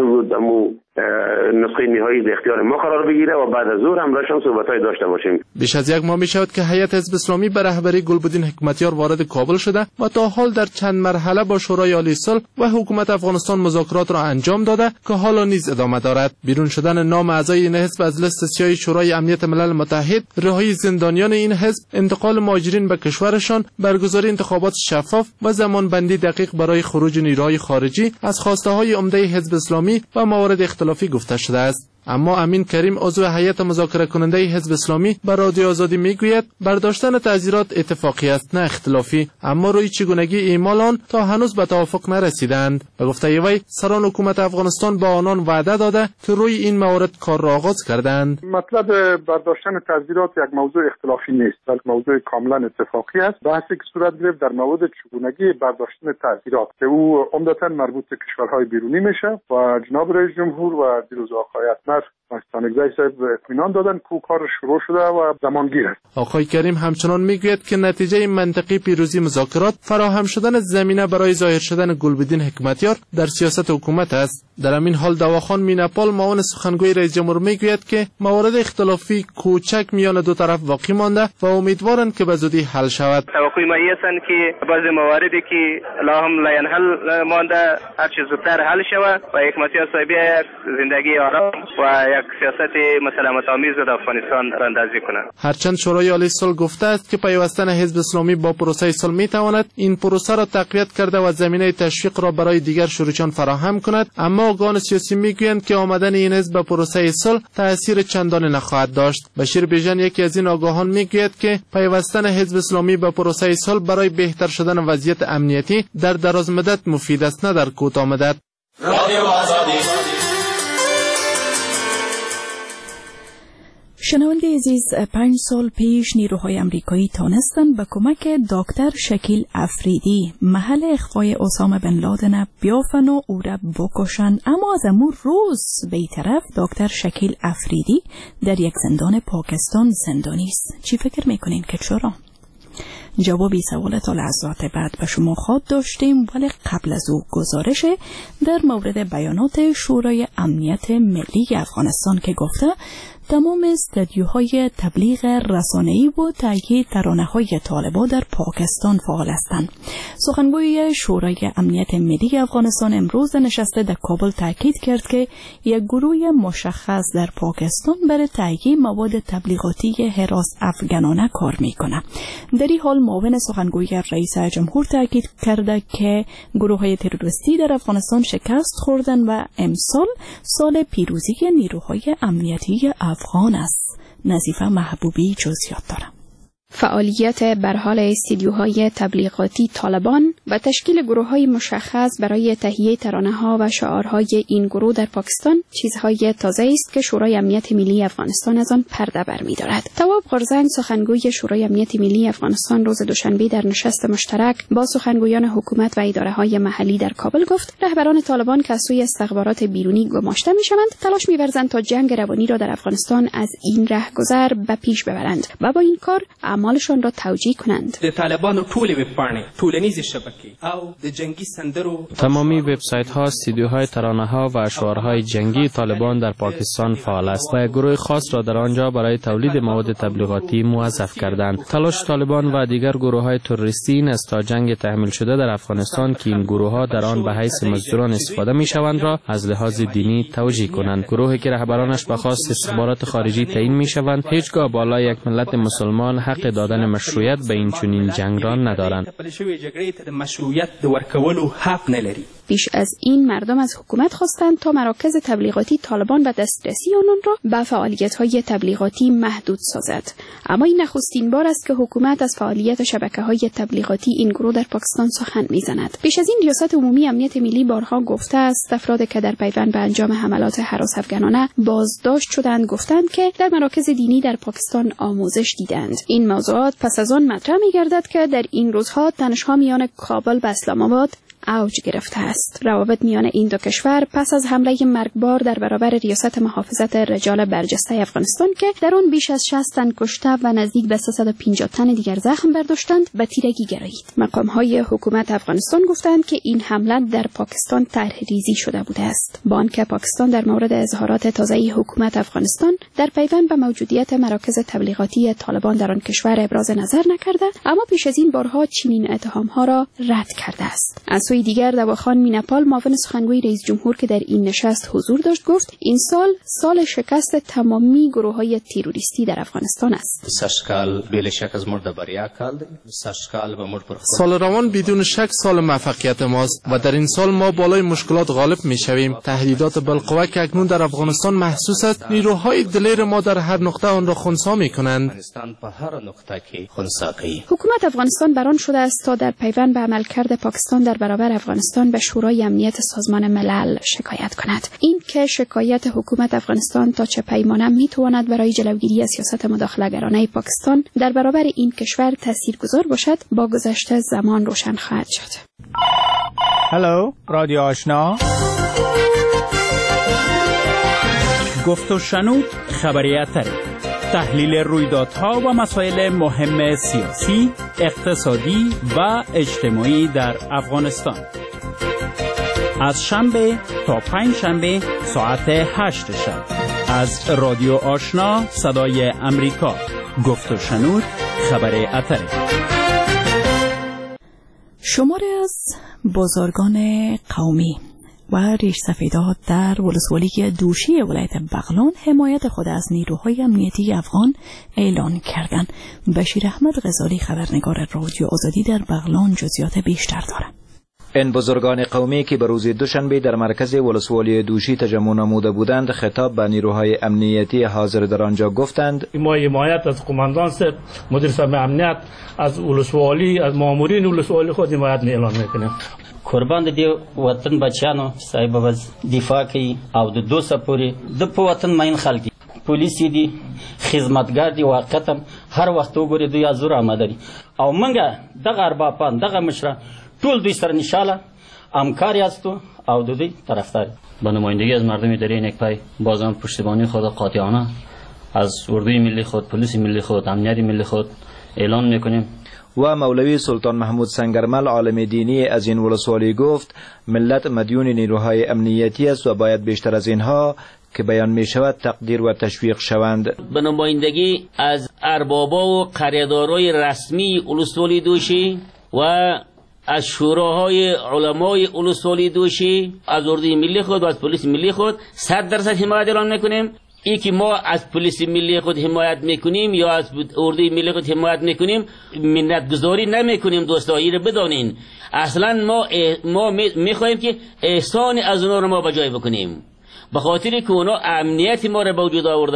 دمو نسخه نهایی در اختیار ما قرار بگیره و بعد از ظهر همراهشان صحبت‌های داشته باشیم. بیش از یک ماه می‌شود که هیئت حزب اسلامی به رهبری گلبدین حکمتیار وارد کابل شده و تا حال در چند مرحله با شورای عالی صلح و حکومت افغانستان مذاکرات را انجام داده که حالا نیز ادامه دارد. بیرون شدن نام اعضای این حزب از لیست سیاه شورای امنیت ملل متحد، رهایی زندانیان این حزب، انتقال مهاجرین به کشورشان، برگزاری انتخابات شفاف و زمانبندی دقیق برای خروج نیروهای خارجی از خواسته‌های عمده حزب اسلامی و موارد اختلافی گفته شده است. اما امین کریم عضو هیئت مذاکره کننده حزب اسلامی بر رادیو آزادی میگوید برداشتن تعزیرات اتفاقی است نه اختلافی، اما روی چگونگی اعمال آن تا هنوز به توافق نرسیدند. به گفته وی سران حکومت افغانستان با آنان وعده داده که روی این مورد کار را آغاز کردند. مطلب برداشتن تعزیرات یک موضوع اختلافی نیست، بلکه موضوع کاملا اتفاقی است. بحثی که صورت گرفت در مورد چگونگی برداشتن تعزیرات که او عمدتاً مربوط به کشورهای بیرونی میشه و جناب رئیس جمهور و دیروز آقای پاکستان اگزای صاحب اطمینان دادن که کار شروع شده و زمانگیر است. آقای کریم همچنان میگوید که نتیجه منطقی پیروزی مذاکرات فراهم شدن زمینه برای ظاهر شدن گلبدین حکمتیار در سیاست حکومت است. در همین حال دواخان میناپال معاون سخنگوی رئیس جمهور میگوید که موارد اختلافی کوچک میان دو طرف باقی مانده و امیدوارند که به زودی حل شود. توقع ما است که بعضی مواردی که لا هم لا حل مانده هر چیز زودتر حل شود و حکمتیار صاحب زندگی آرام و یک سیاست مسالمت آمیز در افغانستان راندازی کنند. هرچند شورای عالی صلح گفته است که پیوستن حزب اسلامی با پروسه صلح میتواند این پروسه را تقویت کرده و زمینه تشویق را برای دیگر شروعان فراهم کند، اما آگاهان سیاسی میگویند که آمدن این حزب به پروسه صلح تأثیر چندانی نخواهد داشت. بشیر بیژن یکی از این آگاهان میگوید که پیوستن حزب اسلامی به پروسه صلح برای بهتر شدن وضعیت امنیتی در دراز مدت مفید است نه در کوتاه مدت. شنونده عزیز، پنج سال پیش نیروهای امریکایی تانستند به کمک دکتر شکیل افریدی محل اخفای اسامه بن لادن بیافن و او را بکشند، اما از امور روز بی‌طرف دکتر شکیل افریدی در یک زندان پاکستان زندانی است. چی فکر میکنین که چرا؟ جوابی سوال تا لحظات بعد به شما خواهد داشتیم، ولی قبل از او گزارش در مورد بیانات شورای امنیت ملی افغانستان که گفته تمام استدیوهای تبلیغ رسانه‌ای و تأیید ترانه‌های طالبان در پاکستان فعال هستند. سخنگوی شورای امنیت ملی افغانستان امروز نشسته در کابل تاکید کرد که یک گروه مشخص در پاکستان برای تأیید مواد تبلیغاتی هراس افغانانه کار میکنه. در این حال معاون سخنگوی رئیس جمهور تاکید کرده که گروه‌های تروریستی در افغانستان شکست خوردن و امسال سال پیروزی نیروهای امنیتی افغان است. نظیفه محبوبی جزئیات دارم. فعالیت بر حال استدیوهای تبلیغاتی طالبان و تشکیل گروه‌های مشخص برای تهیه ترانه‌ها و شعارهای این گروه در پاکستان چیزهای تازه است که شورای امنیت ملی افغانستان از آن پرده برمی‌دارد. تواب قرزنگ سخنگوی شورای امنیت ملی افغانستان روز دوشنبه در نشست مشترک با سخنگویان حکومت و اداره‌های محلی در کابل گفت رهبران طالبان که از سوی استخبارات بیرونی گماشته می‌شوند تلاش می‌ورزند تا جنگ روانی را در افغانستان از این رهگذر به پیش ببرند و با این کار اعمالشان را توجیه کنند. د طالبانو ټولې ویبپاڼې ټولنیزې شبکې او د جنگی سندرو تمامی وبسایت‌ها، سیدیوهای ترانه‌ها و اشعارهای جنگی طالبان در پاکستان فعال است و یک گروه خاص را در آنجا برای تولید مواد تبلیغاتی موظف کردند. تلاش طالبان و دیگر گروه‌های تروریستی این است تا جنگ تحمیل شده در افغانستان که این گروه‌ها در آن به حیث مزدوران استفاده می‌شوند را از لحاظ دینی توجیه کنند. گروهی که رهبرانش به خواست استخبارات خارجی تعیین می‌شوند هیچگاه بالای یک ملت مسلمان حق دادن مشروعیت به این چنین جنگ را ندارند. بیش از این مردم از حکومت خواستند تا مراکز تبلیغاتی طالبان و دسترسی آنان را به فعالیت‌های تبلیغاتی محدود سازد. اما این نخستین بار است که حکومت از فعالیت شبکه‌های تبلیغاتی این گروه در پاکستان سخن می‌زند. پیش از این ریاست عمومی امنیت ملی بارها گفته است افرادی که در پیوند به انجام حملات هراس افغانانه بازداشت شدند گفتند که در مراکز دینی در پاکستان آموزش دیدند. این موضوعات پس از آن مطرح می‌گردد که در این روزها تنش‌ها میان کابل و اسلام آباد اوج گرفته است. روابط میان این دو کشور پس از حمله مرگبار در برابر ریاست محافظت رجال برجسته افغانستان که در آن بیش از شصت تن کشته و نزدیک به سیصد و پنجاه تن دیگر زخم برداشتند به تیرگی گرایید. مقام‌های حکومت افغانستان گفتند که این حمله در پاکستان طرح‌ریزی شده بوده است. با آنکه پاکستان در مورد اظهارات تازه حکومت افغانستان در پیوند به موجودیت مراکز تبلیغاتی طالبان در آن کشور ابراز نظر نکرده، اما پیش از این بارها چنین اتهام‌ها را رد کرده است. از سوی دیگر دواخان میناپال معاون سخنگوی رئیس جمهور که در این نشست حضور داشت گفت این سال سال شکست تمامی گروه‌های تروریستی در افغانستان است. سال روان بدون شک سال موفقیت ماست و در این سال ما بالای مشکلات غالب می‌شویم. تهدیدات بالقوه که اکنون در افغانستان محسوس است نیروهای دلیر ما در هر نقطه آن را خنثی می‌کنند. حکومت افغانستان بران شده است تا در پیوند به عملکرد پاکستان در برابر افغانستان به شورای امنیت سازمان ملل شکایت کند. این که شکایت حکومت افغانستان تا چه پیمانه میتواند برای جلوگیری از سیاست مداخله‌گرانه پاکستان در برابر این کشور تاثیرگذار باشد با گذشت زمان روشن خواهد شد. هلو رادیو آشنا، گفت و شنود خبریت تحلیل رویدادها و مسائل مهم سیاسی، اقتصادی و اجتماعی در افغانستان از شنبه تا پنج شنبه ساعت هشت شب از رادیو آشنا صدای امریکا. گفت و شنود خبر اتر. شماری از بزرگان قومی و ریش سفیدات در ولسوالی دوشی ولایت بغلان حمایت خود از نیروهای امنیتی افغان اعلان کردند. بشیر احمد غزالی خبرنگار رادیو آزادی در بغلان جزئیات بیشتر دارد. این بزرگان قومی که به روز دوشنبه در مرکز ولسوالی دوشی تجمع نموده بودند خطاب به نیروهای امنیتی حاضر در آنجا گفتند ما حمایت از قماندان صاحب مدیر صاحب امنیت از ولسوالی از مامورین ولسوالی خود حمایت اعلان میکنیم. قربان دی وطن بچانو صاحب باز دفاع کوي او د دوه سپوري د په وطن ماین خلک پولیس دي خدمتګار دي واقعا هر وخت وګوري دوی ازور آماده دي او منګه دغه اربابان دغه مشره ټول دوی سره نشاله همکار یاستو او د دوی طرفدار با نمایندگی از مردم اداره نکپای بازم پشتیبانی خود قاطعانه از اردوی ملی خود، پلیس ملی خود، امنیت ملی خود اعلان میکنیم. و مولوی سلطان محمود سنگرمل عالم دینی از این ولسوالی گفت ملت مدیون نیروهای امنیتی است و باید بیشتر از اینها که بیان می شود تقدیر و تشویق شوند. به نمایندگی از اربابا و قراردادهای رسمی ولسوالی دوشی و از شوراهای علمای ولسوالی دوشی از اردوی ملی خود و از پلیس ملی خود صد درصد حمایت اعلان میکنیم. ای که ما از پلیس ملی خود حمایت میکنیم یا از اردوی ملی خود حمایت میکنیم منتگذاری نمیکنیم. دوستایی رو بدانین اصلا ما ما میخواهیم که احسان از اونا رو ما بجای بکنیم به خاطر که اونا امنیت ما رو به وجود آورده.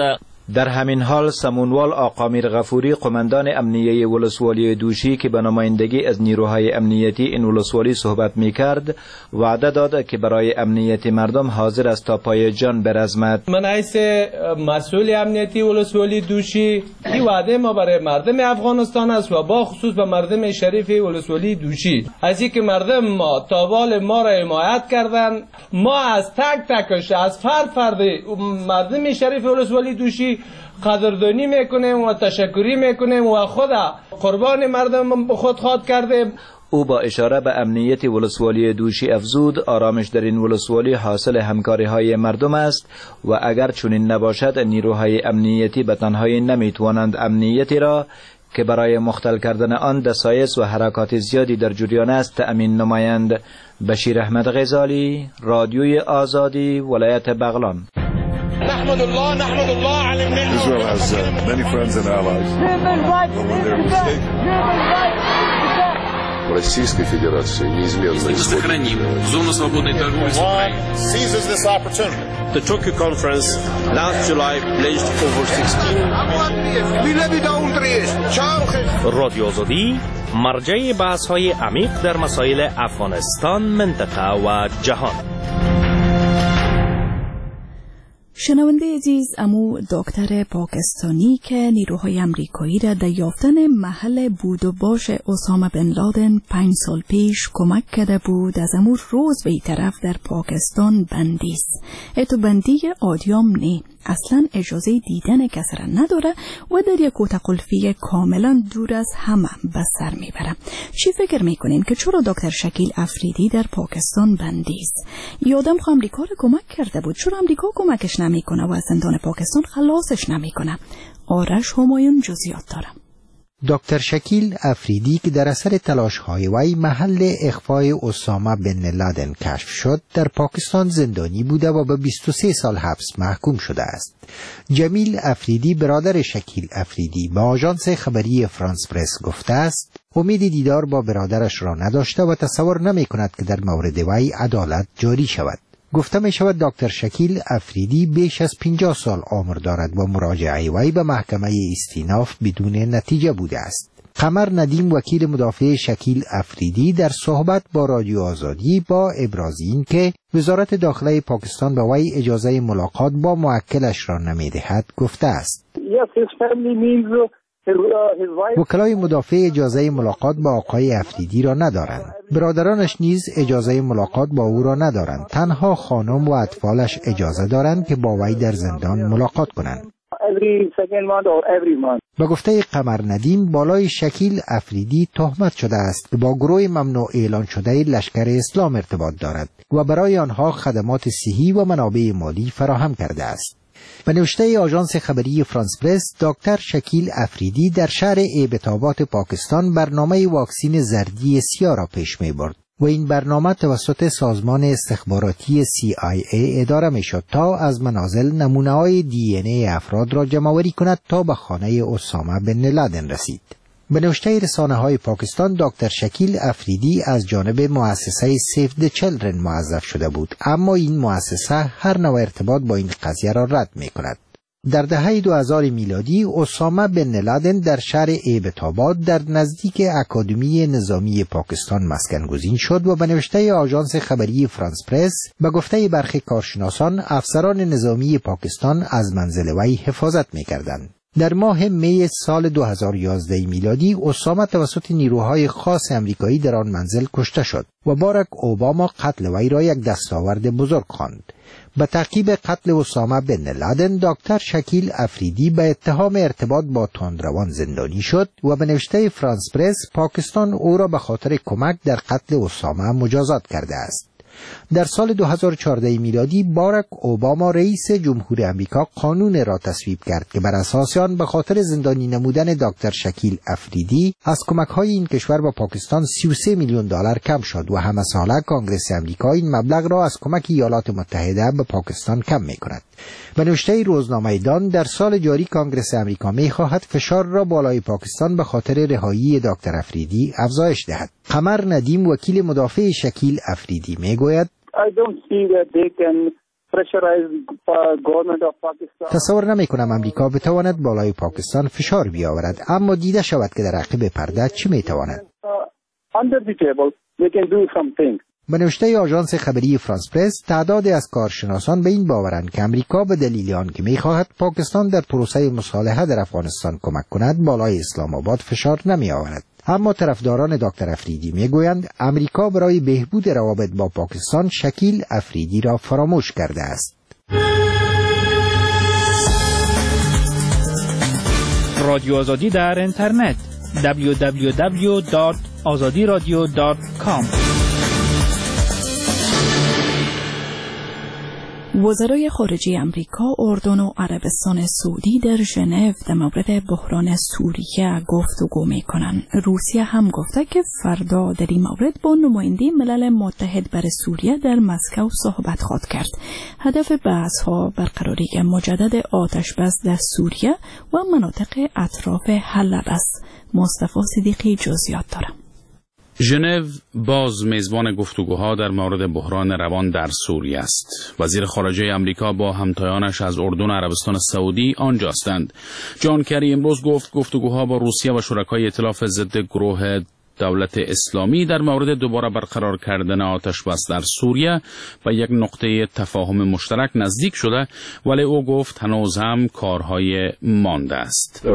در همین حال سمونوال آقا میر غفوری قماندان امنیه ولسوالی دوشی که به نمایندگی از نیروهای امنیتی این ولسوالی صحبت می کرد وعده داد که برای امنیت مردم حاضر است تا پای جان برزمد. من حیث مسئول امنیتی ولسوالی دوشی این وعده ما برای مردم افغانستان است و با خصوص به مردم شریف ولسوالی دوشی از اینکه مردم ما تابال ما را حمایت کردن، ما از تک تکش از فرد فرد مردم شریف ولسوالی دوشی قدردانی میکنیم و تشکری میکنیم و خدا قربان مردم خود خواد کرده. او با اشاره به امنیت ولسوالی دوشی افزود آرامش در این ولسوالی حاصل همکاری های مردم است و اگر چنین نباشد نیروهای امنیتی به تنهایی نمیتوانند امنیتی را که برای مختل کردن آن دسایس و حرکات زیادی در جریان است تأمین نمایند. بشیر احمد غزالی، رادیوی آزادی، ولایت بغلان. نحمد الله نحمد الله على النعمة. Israel has uh, many friends and allies. Российской Федерации неизменно сохраним зону свободной торговли с Украиной. Seizes this opportunity. The Tokyo Conference last July pledged over sixteen. رادیو آزادی مرجع بحث‌های عمیق در مسائل افغانستان، منطقه و جهان. شنونده عزیز، امو دکتر پاکستانی که نیروهای امریکایی را در یافتن محل بود و باش اسامه بن لادن پنج سال پیش کمک کرده بود از امو روز به این طرف در پاکستان بندیست. اتو بندی آدیام نه، اصلا اجازه دیدن کسی را نداره و در یک اتاق قلفی کاملا دور از همه به سر میبره. چی فکر میکنین که چرا دکتر شکیل افریدی در پاکستان بندیست؟ یادم خو امریکا را کمک کرده بود، چرا امریکا کمکش نمیکنه و از زندان پاکستان خلاصش نمیکنه؟ آرش همایون جزئیات داره. دکتر شکیل افریدی که در اثر تلاش‌های وی محل اخفای اسامه بن لادن کشف شد در پاکستان زندانی بوده و به بیست و سه سال حبس محکوم شده است. جمیل افریدی برادر شکیل افریدی با آژانس خبری فرانس پرس گفته است امید دیدار با برادرش را نداشته و تصور نمی کند که در مورد وی عدالت جاری شود. گفته می شود دکتر شکیل افریدی بیش از پنجاه سال عمر دارد و مراجعه وی به محکمه استیناف بدون نتیجه بوده است. قمر ندیم وکیل مدافع شکیل افریدی در صحبت با رادیو آزادی با ابراز این که وزارت داخله پاکستان به وی اجازه ملاقات با موکلش را نمیدهد گفته است. وکلای مدافع اجازه ملاقات با آقای افریدی را ندارند. برادرانش نیز اجازه ملاقات با او را ندارند. تنها خانم و اطفالش اجازه دارند که با وی در زندان ملاقات کنند. به گفته قمر ندیم بالای شکیل افریدی تهمت شده است که با گروه ممنوع اعلان شده لشکر اسلام ارتباط دارد و برای آنها خدمات صحی و منابع مالی فراهم کرده است. به نوشته آژانس خبری فرانس پرس، دکتر شکیل افریدی در شهر ایبتابات پاکستان برنامه واکسین زردی سیاه را پیش می برد و این برنامه توسط سازمان استخباراتی سی آی ای اداره می شد تا از منازل نمونه های دی ان ای افراد را جمع‌آوری کند تا به خانه اسامه بن لادن رسید. به نوشته رسانه های پاکستان، دکتر شکیل افریدی از جانب مؤسسه سیف د چیلدرن موظف شده بود، اما این مؤسسه هر نوع ارتباط با این قضیه را رد می کند. در دهه دو هزار میلادی اسامه بن لادن در شهر ایبتاباد در نزدیک اکادمی نظامی پاکستان مسکن گزین شد و به نوشته آژانس خبری فرانس پرس به گفته برخی کارشناسان افسران نظامی پاکستان از منزل وی حفاظت می کردند. در ماه می سال دو هزار و یازده میلادی اسامه توسط نیروهای خاص امریکایی در آن منزل کشته شد و باراک اوباما قتل وی را یک دستاورد بزرگ خواند. به تعقیب قتل اسامه بن لادن، دکتر شکیل افریدی به اتهام ارتباط با تندروان زندانی شد و به نوشته فرانس پرس پاکستان او را به خاطر کمک در قتل اسامه مجازات کرده است. در سال دو هزار و چهارده میلادی باراک اوباما رئیس جمهور امریکا قانون را تصویب کرد که بر اساس آن به خاطر زندانی نمودن دکتر شکیل افریدی از کمک‌های این کشور به پاکستان سی و سه میلیون دلار کم شد و همه ساله کانگرس امریکا این مبلغ را از کمک ایالات متحده به پاکستان کم می‌کند. به نوشته روزنامه دان در سال جاری کانگرس امریکا می‌خواهد فشار را بالای پاکستان به خاطر رهایی دکتر افریدی افزایش دهد. قمر ندیم وکیل مدافع شکیل افریدی میگوید I don't see that they can تصور نمی کنم امریکا بتواند بالای پاکستان فشار بیاورد، اما دیده شود که در عقب پرده چی می تواند. به نوشته آژانس خبری فرانس پرس، تعدادی از کارشناسان به این باورند که امریکا به دلیل آنکه می‌خواهد پاکستان در پروسه مصالحه در افغانستان کمک کند بالای اسلام آباد فشار نمی آورد. اما طرفداران دکتر افریدی میگویند امریکا برای بهبود روابط با پاکستان شکیل افریدی را فراموش کرده است. رادیو آزادی در اینترنت دبلیو دبلیو دبلیو دات آزادی رادیو دات کام. وزرای خارجه امریکا، اردن و عربستان سعودی در ژنو در مورد بحران سوریه گفتگو می‌کنند. روسیه هم گفته که فردا در این مورد با نماینده ملل متحد برای سوریه در مسکو صحبت خواهد کرد. هدف بحث‌ها برقراری مجدد آتش بس در سوریه و مناطق اطراف حلب است. مصطفی صدیقی جزئیات دارد. ژنو باز میزبان گفتگوها در مورد بحران روان در سوریه است. وزیر خارجه امریکا با همتایانش از اردن و عربستان سعودی آنجا هستند. جان کری امروز گفت گفتگوها با روسیه و شرکای ائتلاف ضد گروه دولت اسلامی در مورد دوباره برقرار کردن آتش بس در سوریه و یک نقطه تفاهم مشترک نزدیک شده، ولی او گفت هنوز هم کارهای مانده است.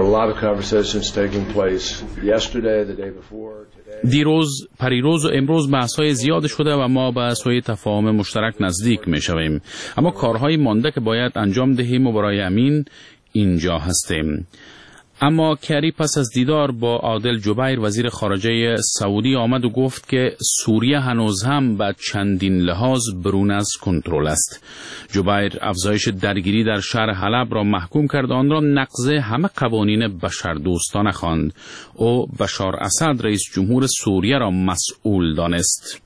دیروز، پریروز و امروز بحث‌های زیاد شده و ما به سوی تفاهم مشترک نزدیک می‌شویم، اما کارهای مانده که باید انجام دهیم و برای امین اینجا هستیم. اما کری پس از دیدار با عادل جبیر وزیر خارجه سعودی آمد و گفت که سوریه هنوز هم به چندین لحاظ برون از کنترل است. جبیر افزایش درگیری در شهر حلب را محکوم کرد، آن را نقض همه قوانین بشردوستانه خواند. او بشار اسد رئیس جمهور سوریه را مسئول دانست.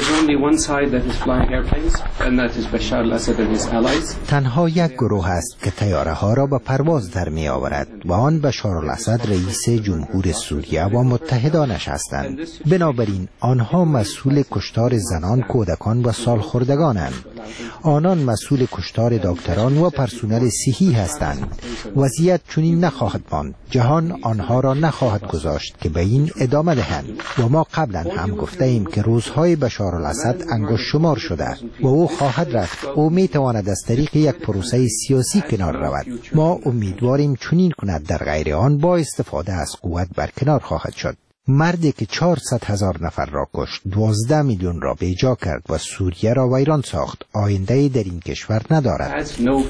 تنها یک گروه است که طیاره ها را به پرواز در می آورد و آن بشار الاسد رئیس جمهور سوریه و متحدانش هستند. بنابراین آنها مسئول کشتار زنان، کودکان و سالخوردگانند. آنان مسئول کشتار دکتران و پرسنل صحی هستند. وضعیت چنین نخواهد ماند. جهان آنها را نخواهد گذاشت که به این ادامه دهند و ما قبلا هم گفته ایم که روزهای بشار الاسد انگشت شمار شده و او خواهد رفت. او می تواند از طریق یک پروسه سیاسی کنار رود. ما امیدواریم چنین کند، در غیر آن با استفاده از قوت برکنار خواهد شد. مردی که چهارصد هزار نفر را کشت، دوازده میلیون را بیجا کرد و سوریه را ویران ساخت، آینده‌ای در این کشور ندارد.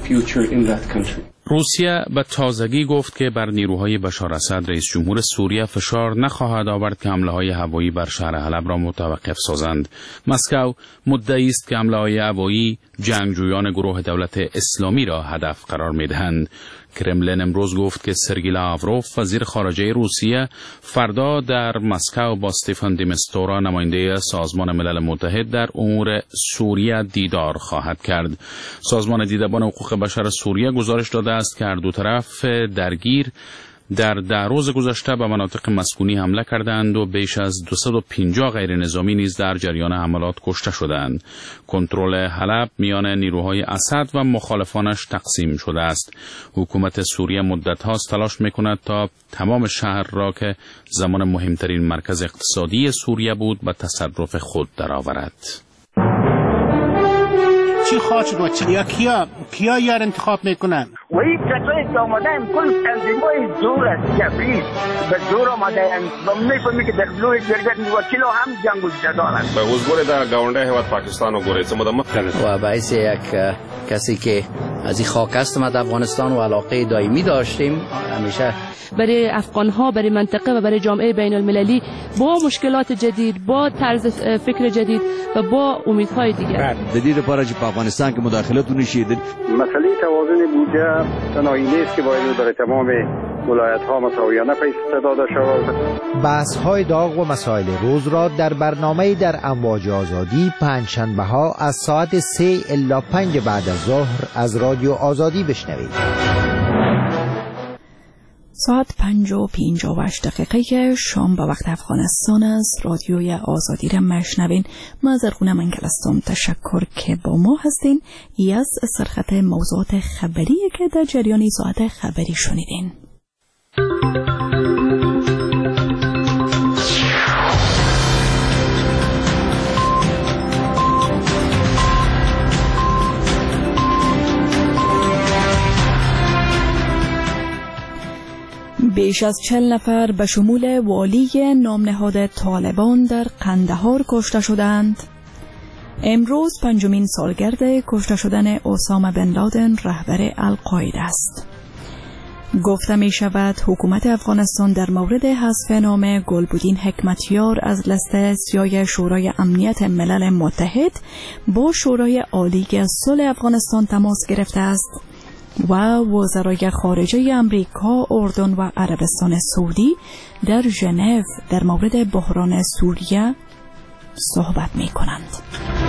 روسیه به تازگی گفت که بر نیروهای بشار اسد رئیس جمهور سوریه فشار نخواهد آورد که حمله‌های هوایی بر شهر حلب را متوقف سازند. مسکو مدعی است که حمله‌های هوایی جنگجویان گروه دولت اسلامی را هدف قرار می‌دهند. کرملین امروز گفت که سرگئی لاوروف وزیر خارجه روسیه فردا در مسکو با استفان دی مستورا نماینده سازمان ملل متحد در امور سوریه دیدار خواهد کرد. سازمان دیدبان حقوق بشر سوریه گزارش داده است که هر دو طرف درگیر در ده روز گذشته به مناطق مسکونی حمله کردند و بیش از دویست و پنجاه غیر نظامی نیز در جریان حملات کشته شدند. کنترل حلب میان نیروهای اسد و مخالفانش تقسیم شده است. حکومت سوریه مدت هاست تلاش میکند تا تمام شهر را که زمان مهمترین مرکز اقتصادی سوریه بود به تصرف خود درآورد. چی خواهد شد و چی یا کیا کیا یار انتخاب میکنن و این کسایی که آمدن کل تنظیمای زور است جبری به زور آمدن و میفهمی که در بلوی جرگت وکیلو هم جنگ و جدال است. به حضور در گاونده هوت پاکستان و گوریت مدام و باعث یک کسی که از این خاک است ما افغانستان و علاقه دائمی داشتیم همیشه برای افغان ها، برای منطقه و برای جامعه بین المللی با مشکلات جدید، با طرز فکر جدید و با امیدهای دیگر. جدید پارچ په افغانستان کې مداخلتونه شید. مسئله توازن بودجه تنهایی نیست که باید برای تمام ولایت ها مساویانه پیش داده شود. بحث های داغ و مسائل روز را در برنامه در امواج آزادی پنجشنبه ها از ساعت سه الی پنج بعد از ظهر از رادیو آزادی بشنوید. ساعت پنج و پینجاه و هشت دقیقه شام به وقت افغانستان است. رادیوی آزادی را مشنوین. من زرغونه منگل هستم. تشکر که با ما هستین. ای از سرخط موضوعات خبری که در جریان ساعت خبری شنیدین. بیش از چهل نفر به شمول والی نامنهاد طالبان در قندهار کشته شدند. امروز پنجمین سالگرد کشته شدن اسامه بن لادن رهبر القاعده است. گفته می شود حکومت افغانستان در مورد حذف نام گلبدین حکمتیار از لیست سیاه شورای امنیت ملل متحد با شورای عالی صلح افغانستان تماس گرفته است و وزرای خارجه امریکا، اردن و عربستان سعودی در ژنو در مورد بحران سوریه صحبت می کنند.